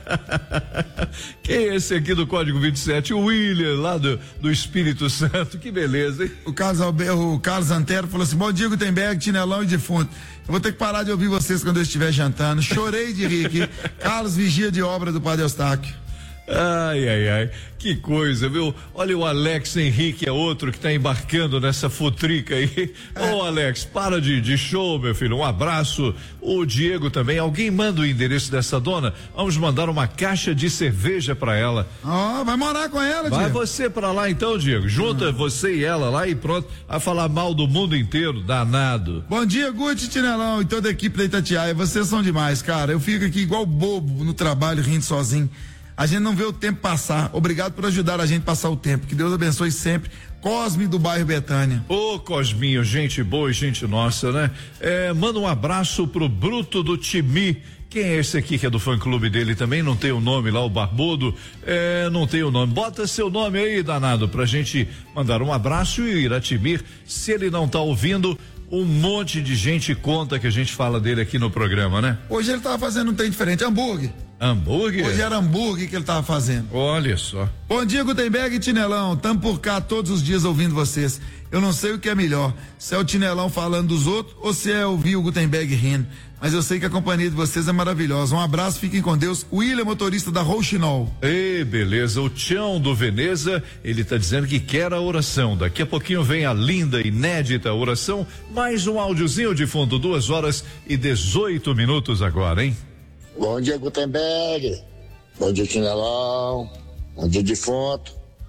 Quem é esse aqui do código vinte e sete? O William, lá do, do Espírito Santo. Que beleza, hein? O Carlos, o Carlos Antero falou assim: bom dia, Gutenberg, Tinelão e defunto. Eu vou ter que parar de ouvir vocês quando eu estiver jantando. Chorei de rir aqui. Carlos, vigia de obra do Padre Eustáquio. Ai, ai, ai, que coisa, viu? Olha o Alex Henrique, é outro que tá embarcando nessa futrica aí. Ô, oh, Alex, para de, de show, meu filho, um abraço. O Diego também, alguém manda o endereço dessa dona? Vamos mandar uma caixa de cerveja pra ela. Ó, oh, vai morar com ela, Vai Diego. você pra lá então, Diego, junta ah. você e ela lá e pronto, a falar mal do mundo inteiro, danado. Bom dia, Guti, Tinelão e toda a equipe da Itatiaia, vocês são demais, cara. Eu fico aqui igual bobo no trabalho, rindo sozinho. A gente não vê o tempo passar. Obrigado por ajudar a gente a passar o tempo. Que Deus abençoe sempre. Cosme do bairro Betânia. Ô, Cosminho, gente boa e gente nossa, né? É, manda um abraço pro Bruto do Timi. Quem é esse aqui que é do fã clube dele também? Não tem o nome lá, o Barbudo? É, não tem o nome. Bota seu nome aí, danado, pra gente mandar um abraço e ir a Timir. Se ele não tá ouvindo, um monte de gente conta que a gente fala dele aqui no programa, né? Hoje ele tava fazendo um trem diferente, hambúrguer. Hambúrguer? Hoje era hambúrguer que ele tava fazendo. Olha só. Bom dia, Gutenberg e Tinelão. Tamo por cá todos os dias ouvindo vocês. Eu não sei o que é melhor, se é o Tinelão falando dos outros ou se é ouvir o Gutenberg rindo. Mas eu sei que a companhia de vocês é maravilhosa. Um abraço, fiquem com Deus. William, motorista da Rouxinol. Ei, beleza. O Tião do Veneza, ele tá dizendo que quer a oração. Daqui a pouquinho vem a linda, inédita oração. Mais um áudiozinho de fundo, duas horas e dezoito minutos agora, hein? Bom dia, Gutenberg. Bom dia, Tinelão. Bom dia, defunto.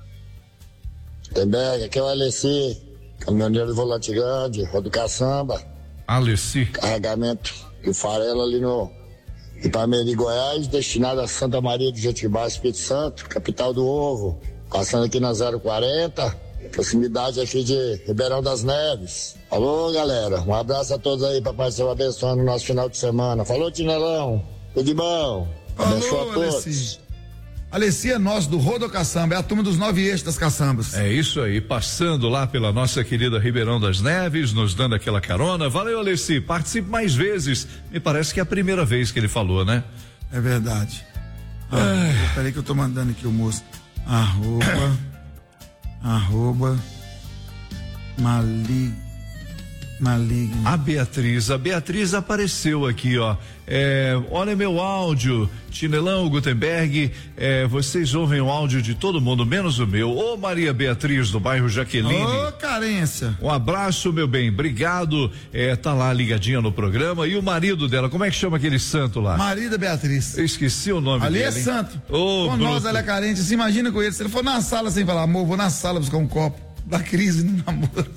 Gutenberg, aqui é o Alessi, caminhoneiro de volante grande, rodo caçamba. Alessi. Carregamento e farelo ali no Ipameri, Goiás, destinado a Santa Maria de Jetibá, Espírito Santo, capital do ovo. Passando aqui na zero quarenta, proximidade aqui de Ribeirão das Neves. Alô, galera, um abraço a todos aí, papai Senhor abençoando o nosso final de semana. Falou, Tinelão. Tudo de bom? Falou, Alessi. Alessi é nosso do Rodo Caçamba, é a turma dos nove eixos das caçambas. É isso aí, passando lá pela nossa querida Ribeirão das Neves, nos dando aquela carona. Valeu, Alessi, participe mais vezes. Me parece que é a primeira vez que ele falou, né? É verdade. Ah, peraí que eu tô mandando aqui o moço. Arroba, arroba, malig, maligno. A Beatriz, a Beatriz apareceu aqui, ó. É, olha meu áudio, Tinelão, Gutenberg, é, vocês ouvem o áudio de todo mundo, menos o meu. Ô Maria Beatriz, do bairro Jaqueline. Ô, carência. Um abraço, meu bem, obrigado. É, tá lá ligadinha no programa. E o marido dela, como é que chama aquele santo lá? Marida Beatriz. Eu esqueci o nome Ali dele. Ali é santo. Ô, com nós ela é carente, se imagina com ele. Se ele for na sala sem falar, amor, vou na sala buscar um copo. Da crise no namoro.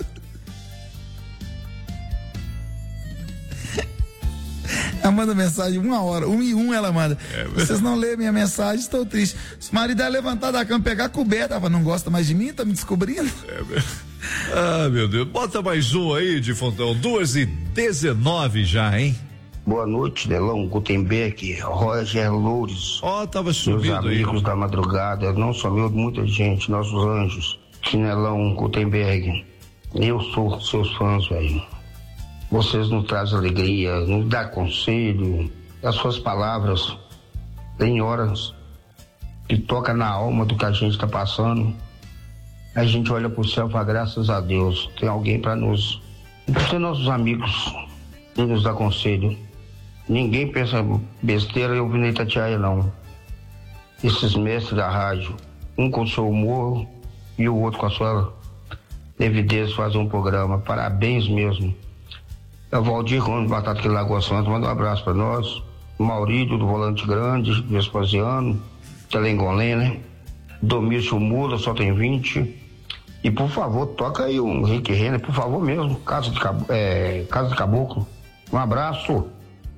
Ela manda mensagem uma hora, um e um ela manda. É, vocês não lêem minha mensagem, estou triste. Se o marido é levantar da cama, pegar a coberta, ela fala, não gosta mais de mim, tá me descobrindo? É, ah, meu Deus, bota mais um aí, de Fontão, duas e dezenove já, hein? Boa noite, Nelão, Gutenberg, Roger Loures. Ó, oh, tava subindo aí. Meus amigos da madrugada, não só eu, muita gente, nossos anjos. Tinelão, Gutenberg, eu sou seus fãs, velho. Vocês nos trazem alegria, nos dá conselho, as suas palavras tem horas que toca na alma do que a gente está passando. A gente olha pro céu e fala, graças a Deus, tem alguém para nos... Tem nossos amigos que nos dá conselho. Ninguém pensa besteira e ouve na Itatiaia, não. Esses mestres da rádio, um com o seu humor e o outro com a sua evidência, fazem um programa. Parabéns mesmo. É o Valdir Ramos, Batata aqui Lagoa Santa, manda um abraço para nós. O Maurílio, do Volante Grande, Vespasiano, Telengolém, né? Domício Mula, só tem vinte. E por favor, toca aí um Henrique Renner, por favor mesmo, Casa de, Cabo, é, Casa de Caboclo. Um abraço.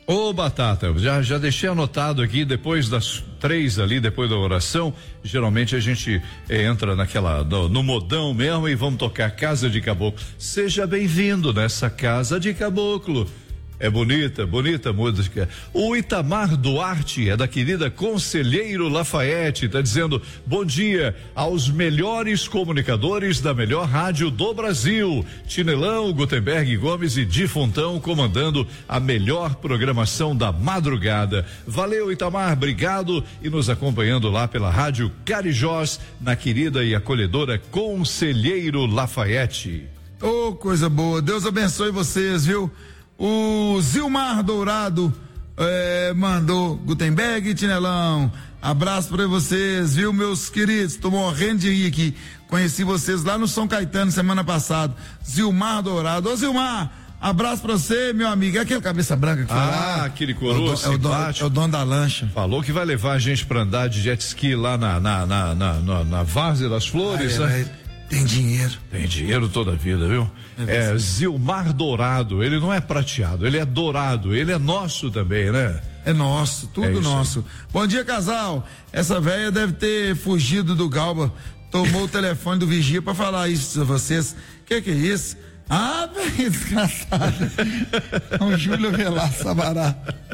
Ô, Batata, já, já deixei anotado aqui, depois das três ali, depois da oração, geralmente a gente eh, entra naquela, no, no modão mesmo e vamos tocar Casa de Caboclo. Seja bem-vindo nessa Casa de Caboclo. É bonita, bonita música. O Itamar Duarte é da querida Conselheiro Lafayette, tá dizendo bom dia aos melhores comunicadores da melhor rádio do Brasil. Tinelão, Gutenberg Gomes e Di Fontão comandando a melhor programação da madrugada. Valeu, Itamar, obrigado, e nos acompanhando lá pela rádio Carijós, na querida e acolhedora Conselheiro Lafayette. Ô, oh, coisa boa, Deus abençoe vocês, viu? O Zilmar Dourado eh, mandou Gutenberg e Tinelão. Abraço pra vocês, viu, meus queridos? Tô morrendo de rir aqui. Conheci vocês lá no São Caetano semana passada. Zilmar Dourado. Ô, Zilmar, abraço pra você, meu amigo. É aquele cabeça branca que foi ah, lá. Ah, aquele coroa é o, dono, é o dono da lancha. Falou que vai levar a gente pra andar de jet ski lá na, na, na, na, na, na Várzea das Flores, ah, é, né? É. Tem dinheiro. Tem dinheiro toda a vida, viu? É, é Zilmar Dourado, ele não é prateado, ele é dourado, ele é nosso também, né? É nosso, tudo é nosso. Bom dia, casal. Essa velha deve ter fugido do Galba, tomou o telefone do vigia pra falar isso a vocês. Que que é isso? Ah, velho, desgraçado. O Júlio Velar Sabará.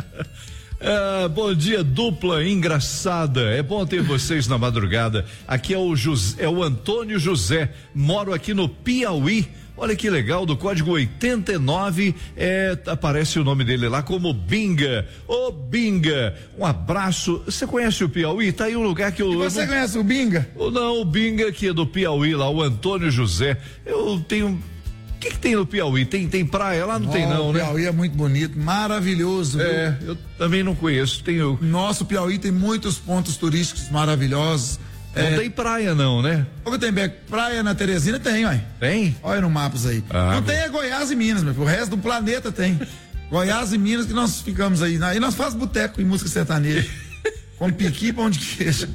Ah, bom dia, dupla engraçada. É bom ter vocês na madrugada. Aqui é o José, é o Antônio José. Moro aqui no Piauí. Olha que legal, do código oitenta e nove, é, aparece o nome dele lá como Binga. Ô, Binga, um abraço. Você conhece o Piauí? Tá aí um lugar que eu. E você eu não, conhece o Binga? Não, o Binga que é do Piauí lá, o Antônio José. Eu tenho. O que, que tem no Piauí? Tem, tem praia lá? Não oh, tem não, né? O Piauí é muito bonito, maravilhoso. É, viu? Eu também não conheço. Tenho... Nosso Piauí tem muitos pontos turísticos maravilhosos. Não é... tem praia não, né? Ô, Gutenberg, praia na Teresina tem, ué. Tem? Olha no mapas aí. Ah, não tem é Goiás e Minas, mas o resto do planeta tem. Goiás e Minas que nós ficamos aí. Aí nós fazemos boteco em música sertaneja. Com piqui e pão de queijo.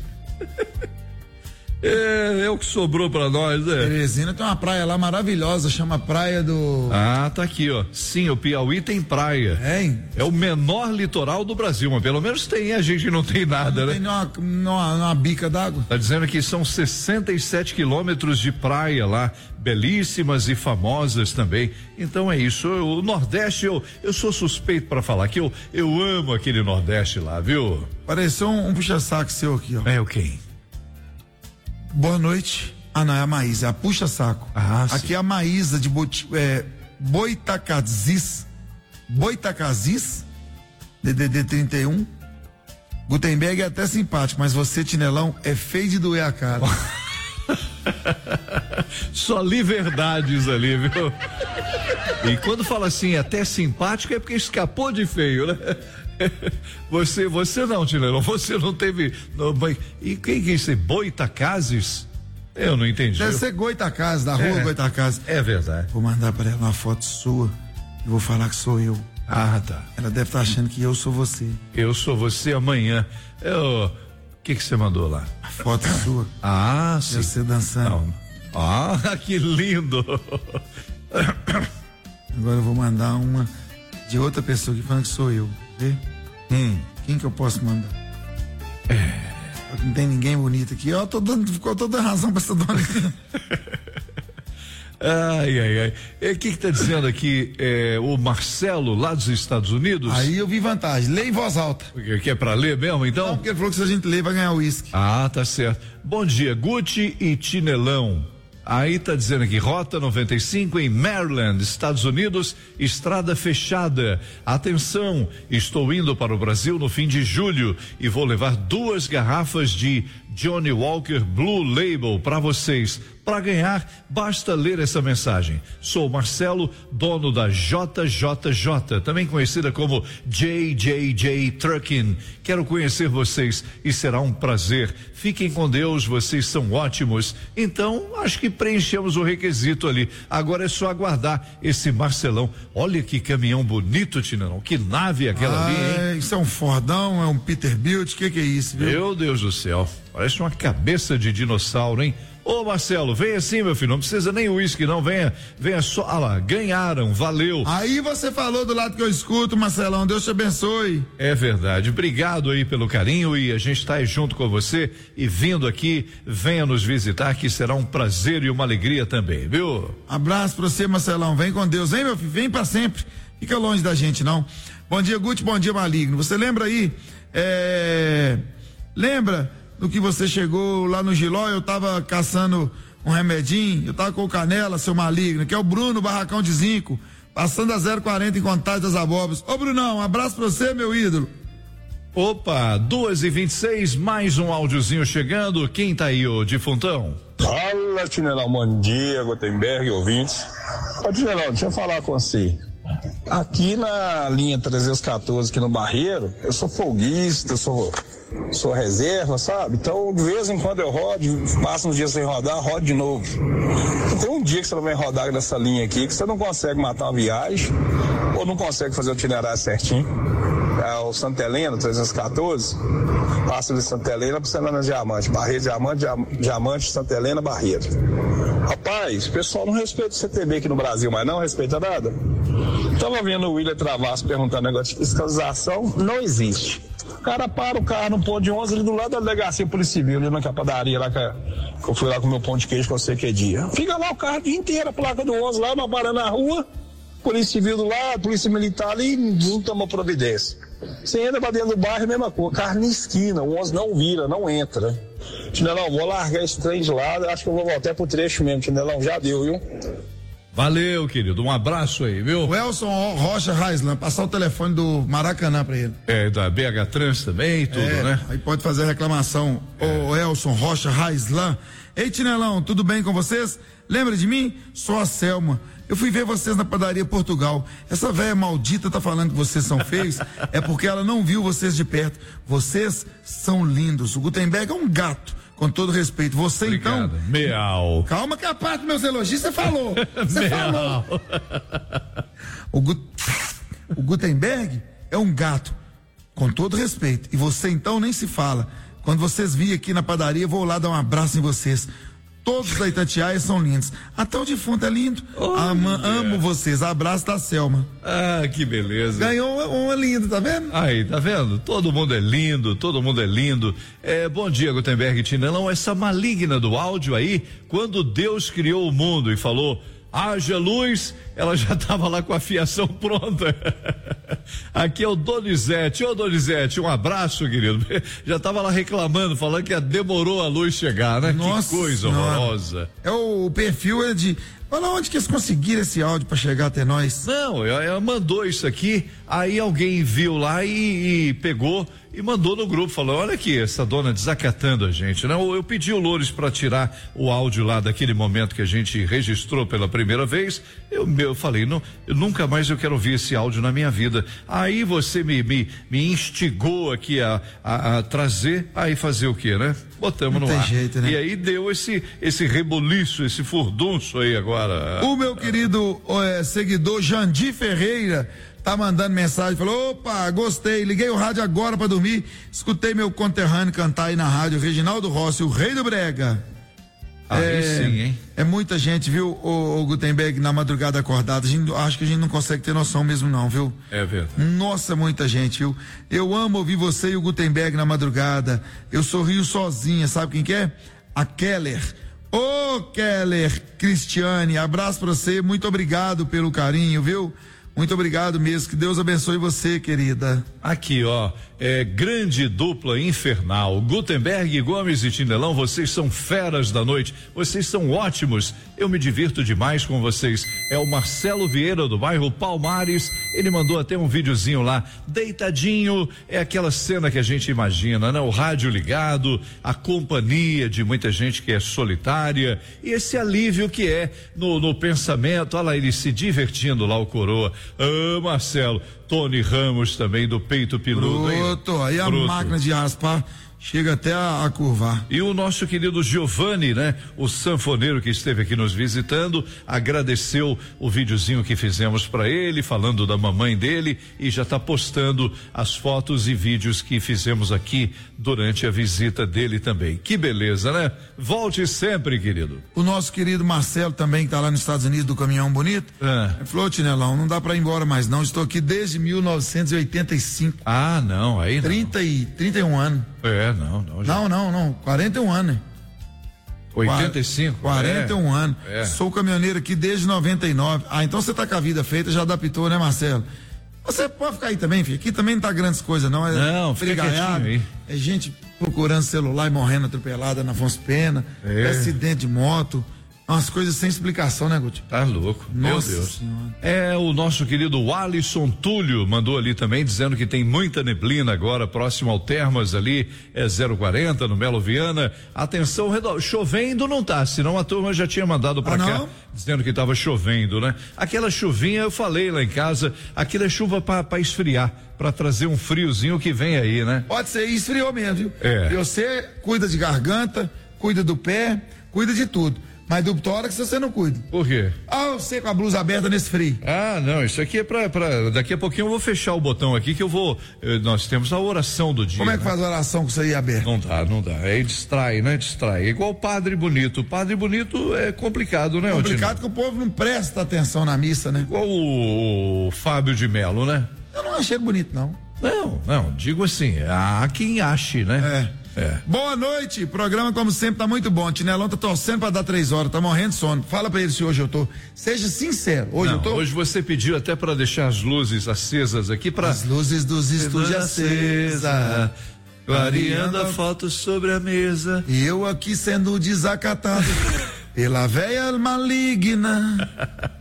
É, é o que sobrou pra nós, né? Teresina tem uma praia lá maravilhosa, chama Praia do... Ah, tá aqui, ó. Sim, o Piauí tem praia. É, é o menor litoral do Brasil, mas pelo menos tem, a gente não tem nada, não né? Tem numa, numa, numa bica d'água. Tá dizendo que são sessenta e sete quilômetros de praia lá, belíssimas e famosas também. Então é isso, o Nordeste, eu, eu sou suspeito pra falar que eu, eu amo aquele Nordeste lá, viu? Pareceu um, um puxa-saco seu aqui, ó. É o quem? Boa noite. Ah, não, é a Maísa, é a puxa-saco. Ah, aqui sim. é a Maísa de Boti, é, Boitacazis. Boitacazis, D D D trinta e um. Gutenberg é até simpático, mas você, Tinelão, é feio de doer a cara. Só li verdades ali, viu? E quando fala assim, até simpático, é porque escapou de feio, né? Você, você não, Tinelão, você não teve. Não, e quem que é esse? Boitacazes? Eu não entendi. Deve ser Goitacazes, da rua é, Goitacazes. É verdade. Vou mandar pra ela uma foto sua e vou falar que sou eu. Ah, tá. Ela deve estar tá achando que eu sou você. Eu sou você amanhã. Eu. O que que você mandou lá? A foto sua. Ah, sim. Você dançando. Não. Ah, que lindo. Agora eu vou mandar uma de outra pessoa que falando que sou eu. Vê? Hum. Quem que eu posso mandar? É. Não tem ninguém bonito aqui. Eu tô dando, ficou toda razão pra essa dona. Ai, ai, ai. O que que tá dizendo aqui é, o Marcelo, lá dos Estados Unidos? Aí eu vi vantagem. Lê em voz alta. Que é pra ler mesmo, então? Não, porque ele falou que se a gente ler vai ganhar uísque. Ah, tá certo. Bom dia, Guti e Tinelão. Aí tá dizendo aqui, Rota noventa e cinco em Maryland, Estados Unidos, estrada fechada. Atenção, estou indo para o Brasil no fim de julho e vou levar duas garrafas de Johnny Walker Blue Label para vocês. Para ganhar, basta ler essa mensagem. Sou Marcelo, dono da J J J, também conhecida como J J J Trucking. Quero conhecer vocês e será um prazer. Fiquem com Deus, vocês são ótimos. Então, acho que preenchemos o requisito ali. Agora é só aguardar esse Marcelão. Olha que caminhão bonito, Tinelão. Que nave é aquela ah, ali, hein? É, isso é um Fordão, é um Peterbilt, o que que é isso, viu? Meu Deus do céu. Parece uma cabeça de dinossauro, hein? Ô Marcelo, venha sim, meu filho, não precisa nem uísque não, venha, venha só, ah lá, ganharam, valeu. Aí você falou do lado que eu escuto, Marcelão, Deus te abençoe. É verdade, obrigado aí pelo carinho e a gente está aí junto com você e vindo aqui, venha nos visitar que será um prazer e uma alegria também, viu? Abraço pra você, Marcelão, vem com Deus, vem meu filho, vem pra sempre, fica longe da gente não. Bom dia, Guti, bom dia, Maligno, você lembra aí, é... lembra do que você chegou lá no Giló, eu tava caçando um remedinho, eu tava com o Canela, seu Maligno, que é o Bruno, Barracão de Zinco, passando a zero quarenta em Contagem das Abóboras. Ô Brunão, um abraço pra você, meu ídolo. Opa, duas e vinte e seis, mais um áudiozinho chegando, quem tá aí, ô Difuntão? Fala, Tinelão, bom dia, Gutenberg, ouvintes. Ô, Tinelão, deixa eu falar com você. Aqui na linha trezentos e quatorze, aqui no Barreiro, eu sou folguista, eu sou, sou reserva, sabe? Então, de vez em quando eu rodo, passo uns dias sem rodar, rodo de novo. Tem um dia que você não vem rodar nessa linha aqui, que você não consegue matar uma viagem, ou não consegue fazer o itinerário certinho. É o Santa Helena, trezentos e quatorze, passa de Santa Helena para Santa Helena Diamante, Barreiro, Diamante, Diamante, Santa Helena, Barreiro. Rapaz, o pessoal não respeita o C T B aqui no Brasil, mas não respeita nada. Tava vendo o William Travasso perguntando negócio de fiscalização, não existe. O cara para o carro no ponto de onze ali do lado da delegacia Polícia Civil, ali na padaria lá que eu fui lá com o meu pão de queijo que eu sei que é dia. Fica lá o carro o dia inteiro, a placa do onze lá, uma parada na rua, Polícia Civil do lado, Polícia Militar ali, não toma providência. Você entra pra dentro do bairro, mesma coisa, carro na esquina, o onze não vira, não entra. Tinelão, vou largar esse trem de lado, acho que eu vou voltar pro trecho mesmo, Tinelão, já deu, viu? Valeu, querido, um abraço aí, viu? O Elson Rocha Raislan, passar o telefone do Maracanã pra ele. É, da B H Trans também, tudo, é, né? Aí pode fazer a reclamação. É. O Elson Rocha Raislan. Ei, Tinelão, tudo bem com vocês? Lembra de mim? Sou a Selma. Eu fui ver vocês na padaria Portugal. Essa velha maldita tá falando que vocês são feios, é porque ela não viu vocês de perto. Vocês são lindos. O Gutenberg é um gato, com todo respeito. Você Obrigado. Então. Meau. Calma que a parte dos meus elogios você falou. Você falou. O, Gut... o Gutenberg é um gato, com todo respeito. E você então nem se fala. Quando vocês virem aqui na padaria, eu vou lá dar um abraço em vocês. Todos da Itatiaia são lindos. Até o defunto é lindo. Oh, Ama, amo vocês. Abraço da Selma. Ah, que beleza. Ganhou uma, uma linda, tá vendo? Aí, tá vendo? Todo mundo é lindo, todo mundo é lindo. É, bom dia, Gutenberg e Tinelão. Essa maligna do áudio aí, quando Deus criou o mundo e falou, haja luz, ela já estava lá com a fiação pronta. Aqui é o Donizete. Ô Donizete, um abraço, querido. Já estava lá reclamando, falando que demorou a luz chegar, né? Nossa, que coisa horrorosa. É o, o perfil é de. Olha onde que eles conseguiram esse áudio para chegar até nós. Não, ela, ela mandou isso aqui, aí alguém viu lá e, e pegou e mandou no grupo, falou, olha aqui, essa dona desacatando a gente, né? Eu, eu pedi o Loures para tirar o áudio lá daquele momento que a gente registrou pela primeira vez, eu, eu falei, não, eu nunca mais eu quero ouvir esse áudio na minha vida. Aí você me, me, me instigou aqui a, a, a trazer, aí fazer o quê, né? Botamos não no tem ar. Jeito, né? E aí deu esse, esse reboliço, esse furdunço aí agora. O meu querido é, seguidor Jandir Ferreira tá mandando mensagem, falou, opa, gostei, liguei o rádio agora pra dormir, escutei meu conterrâneo cantar aí na rádio, Reginaldo Rossi, o rei do brega. Aí é, sim, hein? É muita gente, viu, o, o Gutenberg, na madrugada acordada, a gente, acho que a gente não consegue ter noção mesmo não, viu? É verdade. Nossa, muita gente, viu? Eu amo ouvir você e o Gutenberg na madrugada, eu sorrio sozinha, sabe quem que é? A Keller. Ô Keller, Cristiane, abraço pra você, muito obrigado pelo carinho, viu? Muito obrigado mesmo, que Deus abençoe você, querida. Aqui, ó, é grande dupla infernal. Gutenberg, Gomes e Tinelão, vocês são feras da noite, vocês são ótimos. Eu me divirto demais com vocês. É o Marcelo Vieira do bairro Palmares. Ele mandou até um videozinho lá, deitadinho. É aquela cena que a gente imagina, né? O rádio ligado, a companhia de muita gente que é solitária e esse alívio que é no, no pensamento. Olha lá, ele se divertindo lá, o coroa. Ah, Marcelo, Tony Ramos também do Peito Piludo. Bruto, aí a Bruto. máquina de raspar chega até a, a curvar. E o nosso querido Giovanni, né? O sanfoneiro que esteve aqui nos visitando, agradeceu o videozinho que fizemos para ele, falando da mamãe dele, e já está postando as fotos e vídeos que fizemos aqui durante a visita dele também. Que beleza, né? Volte sempre, querido. O nosso querido Marcelo também, que tá lá nos Estados Unidos, do Caminhão Bonito, é. ele falou: Tinelão, não dá para ir embora mais não, estou aqui desde mil novecentos e oitenta e cinco. Ah, não, aí não. trinta e, trinta e um anos. É, não, não. Já... Não, não, não, quarenta e um anos. oitenta e cinco? quarenta e um é. anos. É. Sou caminhoneiro aqui desde noventa e nove. Ah, então você tá com a vida feita, já adaptou, né, Marcelo? Você pode ficar aí também, filho. Aqui também não tá grandes coisas, não. É não, fica aí. É gente procurando celular e morrendo atropelada na Afonso Pena. É. É acidente de moto. Umas coisas sem explicação, né, Guti? Tá louco, Nossa meu Deus. Senhora. É, o nosso querido Alisson Túlio mandou ali também, dizendo que tem muita neblina agora, próximo ao Termas ali, é zero quarenta, no Melo Viana. Atenção, redor, chovendo não tá, senão a turma já tinha mandado pra ah, cá, não? dizendo que tava chovendo, né? Aquela chuvinha, eu falei lá em casa, aquela é chuva pra, pra esfriar, pra trazer um friozinho que vem aí, né? Pode ser, esfriou mesmo, viu? É. E você cuida de garganta, cuida do pé, cuida de tudo. Mas do tórax você não cuida. Por quê? Ah, você com a blusa aberta nesse frio. Ah, não, isso aqui é pra, pra daqui a pouquinho eu vou fechar o botão aqui que eu vou, eh, nós temos a oração do dia. Como é que né? faz a oração com isso aí aberto? Não dá, não dá, aí distrai, né, distrai, é igual o Padre Bonito, o Padre Bonito é complicado, né? Complicado que o povo não presta atenção na missa, né? Igual o, o Fábio de Melo, né? Eu não achei bonito, não. Não, não, digo assim, há quem ache, né? É. É. Boa noite, programa como sempre tá muito bom. Tinelão tá torcendo pra dar três horas, tá morrendo de sono. Fala pra ele se hoje eu tô. Seja sincero, hoje Não, eu tô. Hoje você pediu até pra deixar as luzes acesas aqui pra. As luzes dos estúdios acesa, clareando a foto sobre a mesa. E eu aqui sendo desacatado pela véia maligna.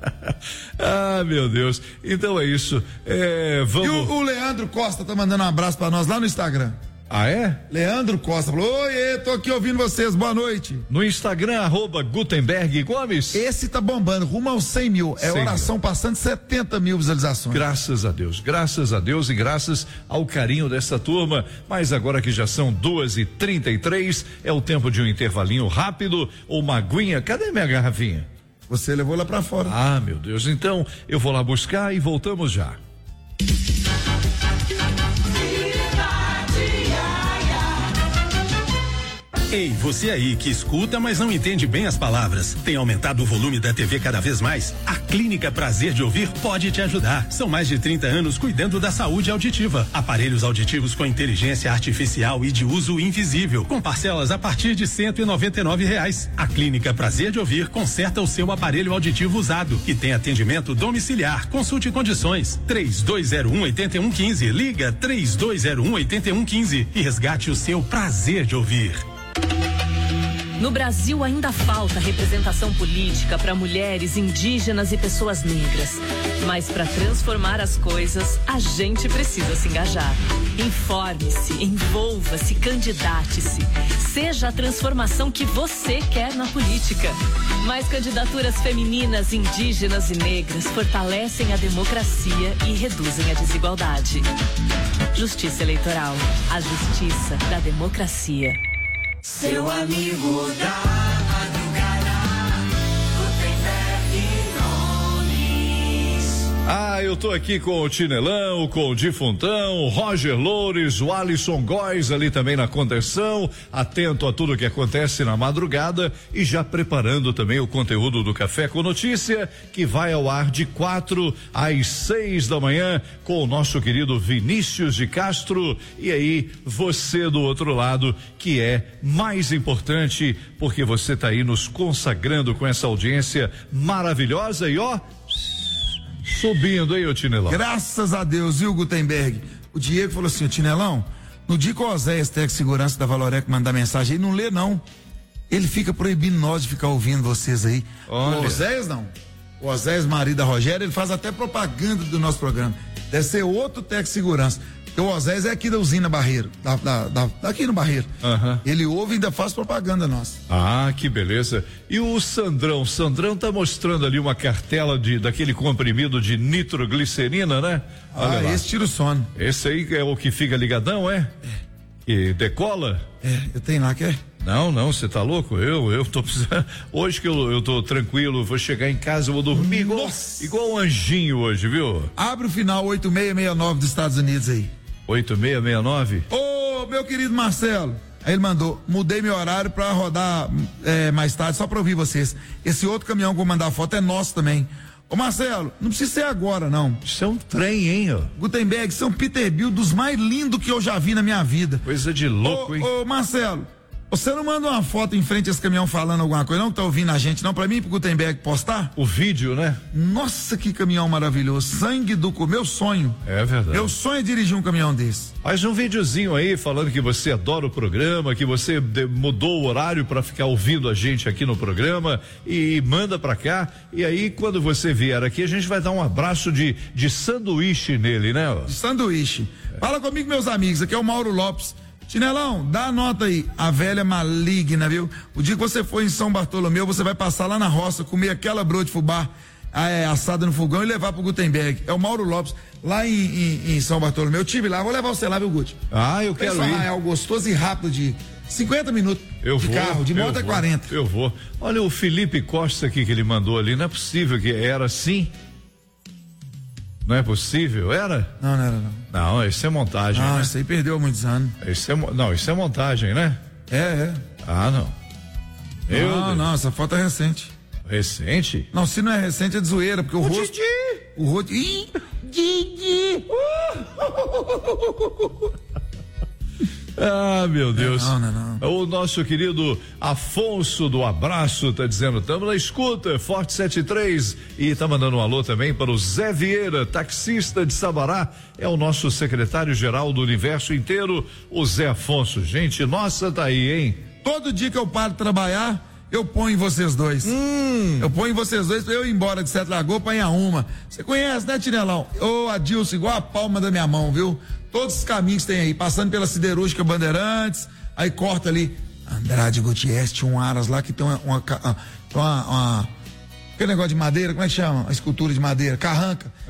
Ah, meu Deus. Então é isso. É, vamos. E o, o Leandro Costa tá mandando um abraço pra nós lá no Instagram. Ah, é? Leandro Costa falou: oi, tô aqui ouvindo vocês, boa noite. No Instagram, arroba Gutenberg Gomes. Esse tá bombando, rumo aos cem mil. É cem oração mil. passando setenta mil visualizações. Graças a Deus, graças a Deus e graças ao carinho dessa turma. Mas agora que já são duas e trinta e três, é o tempo de um intervalinho rápido. Uma aguinha, cadê minha garrafinha? Você levou lá pra fora. Ah, meu Deus, então eu vou lá buscar e voltamos já. Ei, você aí que escuta, mas não entende bem as palavras. Tem aumentado o volume da T V cada vez mais? A Clínica Prazer de Ouvir pode te ajudar. São mais de trinta anos cuidando da saúde auditiva. Aparelhos auditivos com inteligência artificial e de uso invisível, com parcelas a partir de cento e noventa e nove reais. A Clínica Prazer de Ouvir conserta o seu aparelho auditivo usado e tem atendimento domiciliar. Consulte condições. três dois zero um, oito um um cinco. Liga três dois zero um, oito um um cinco e resgate o seu prazer de ouvir. No Brasil ainda falta representação política para mulheres, indígenas e pessoas negras. Mas para transformar as coisas, a gente precisa se engajar. Informe-se, envolva-se, candidate-se. Seja a transformação que você quer na política. Mais candidaturas femininas, indígenas e negras fortalecem a democracia e reduzem a desigualdade. Justiça Eleitoral. A justiça da democracia. Seu amigo da madrugada, Gutenberg Nunes. Ah, eu tô aqui com o Tinelão, com o Difuntão, o Roger Loures, o Alisson Góes ali também na contenção, atento a tudo que acontece na madrugada e já preparando também o conteúdo do Café com Notícia, que vai ao ar de quatro às seis da manhã com o nosso querido Vinícius de Castro. E aí, você do outro lado, que é mais importante, porque você tá aí nos consagrando com essa audiência maravilhosa e ó, subindo aí, ô Tinelão. Graças a Deus, viu, Gutenberg? O Diego falou assim: o Tinelão, no dia que o Oséias, técnico de segurança da Valorec, mandar mensagem aí, não lê não. Ele fica proibindo nós de ficar ouvindo vocês aí. Olha. O Oséias não. O Oséias, marido da Rogéria, ele faz até propaganda do nosso programa. Deve ser outro técnico de segurança. Porque o Oséias é aqui da usina Barreiro, da, da, da, daqui no Barreiro. Uhum. Ele ouve e ainda faz propaganda nossa. Ah, que beleza. E o Sandrão, Sandrão tá mostrando ali uma cartela de daquele comprimido de nitroglicerina, né? Olha ah, lá. Esse tira o sono. Esse aí é o que fica ligadão, é? Que decola? É, eu tenho lá, quer? Não, não, você tá louco? Eu, eu tô precisando. Hoje que eu, eu tô tranquilo, vou chegar em casa, eu vou dormir igual, igual um anjinho hoje, viu? Abre o final oito seis seis nove dos Estados Unidos aí. oito seis seis nove? Ô, meu querido Marcelo. Aí ele mandou, mudei meu horário pra rodar é, mais tarde, só pra ouvir vocês. Esse outro caminhão que eu vou mandar foto é nosso também. Ô Marcelo, não precisa ser agora, não. Isso é um trem, hein, ó. Gutenberg, isso é um Peterbilt dos mais lindos que eu já vi na minha vida. Coisa de louco, ô, hein? Ô, Marcelo, você não manda uma foto em frente a esse caminhão falando alguma coisa, não? Que tá ouvindo a gente, não? Pra mim e pro Gutenberg postar? O vídeo, né? Nossa, que caminhão maravilhoso. Sangue do co... meu sonho. É verdade. Meu sonho é dirigir um caminhão desse. Faz um videozinho aí falando que você adora o programa, que você de, mudou o horário para ficar ouvindo a gente aqui no programa e manda pra cá. E aí, quando você vier aqui, a gente vai dar um abraço de, de sanduíche nele, né? De sanduíche. É. Fala comigo, meus amigos. Aqui é o Mauro Lopes. Chinelão, dá a nota aí, a velha maligna, viu? O dia que você for em São Bartolomeu, você vai passar lá na roça, comer aquela broa de fubá é, assada no fogão e levar pro Gutenberg. É o Mauro Lopes, lá em, em, em São Bartolomeu. Eu tive lá, vou levar você lá, viu, Guti? Ah, eu quero ir. É algo gostoso e rápido de cinquenta minutos eu de vou, carro, de moto é quarenta. Eu vou. Olha o Felipe Costa aqui que ele mandou ali, não é possível que era assim. Não é possível? Era? Não, não era não. Não, isso é montagem. Não, né? isso aí perdeu há muitos anos. Isso é, não, isso é montagem, né? É, é. Ah, não. Eu não, Deus. não, essa foto é recente. Recente? Não, se não é recente é de zoeira, porque o, o rosto... Didi! O rosto... Ih, Didi! Ah, meu Deus. Não, não, não, não. O nosso querido Afonso do Abraço tá dizendo, tamo na escuta, Forte setenta e três, e tá mandando um alô também para o Zé Vieira, taxista de Sabará, é o nosso secretário-geral do universo inteiro, o Zé Afonso. Gente, nossa, tá aí, hein? Todo dia que eu paro de trabalhar, eu ponho em vocês dois. Hum. Eu ponho em vocês dois pra eu ir embora de Sete Lagoas pra Inhaúma. Você conhece, né, Tinelão? Ô, Adilson, igual a palma da minha mão, viu? Todos os caminhos tem aí, passando pela Siderúrgica Bandeirantes, aí corta ali, Andrade Gutierrez, tinha um Aras lá que tem uma, uma, uma, uma, uma aquele negócio de madeira, como é que chama? A escultura de madeira, carranca.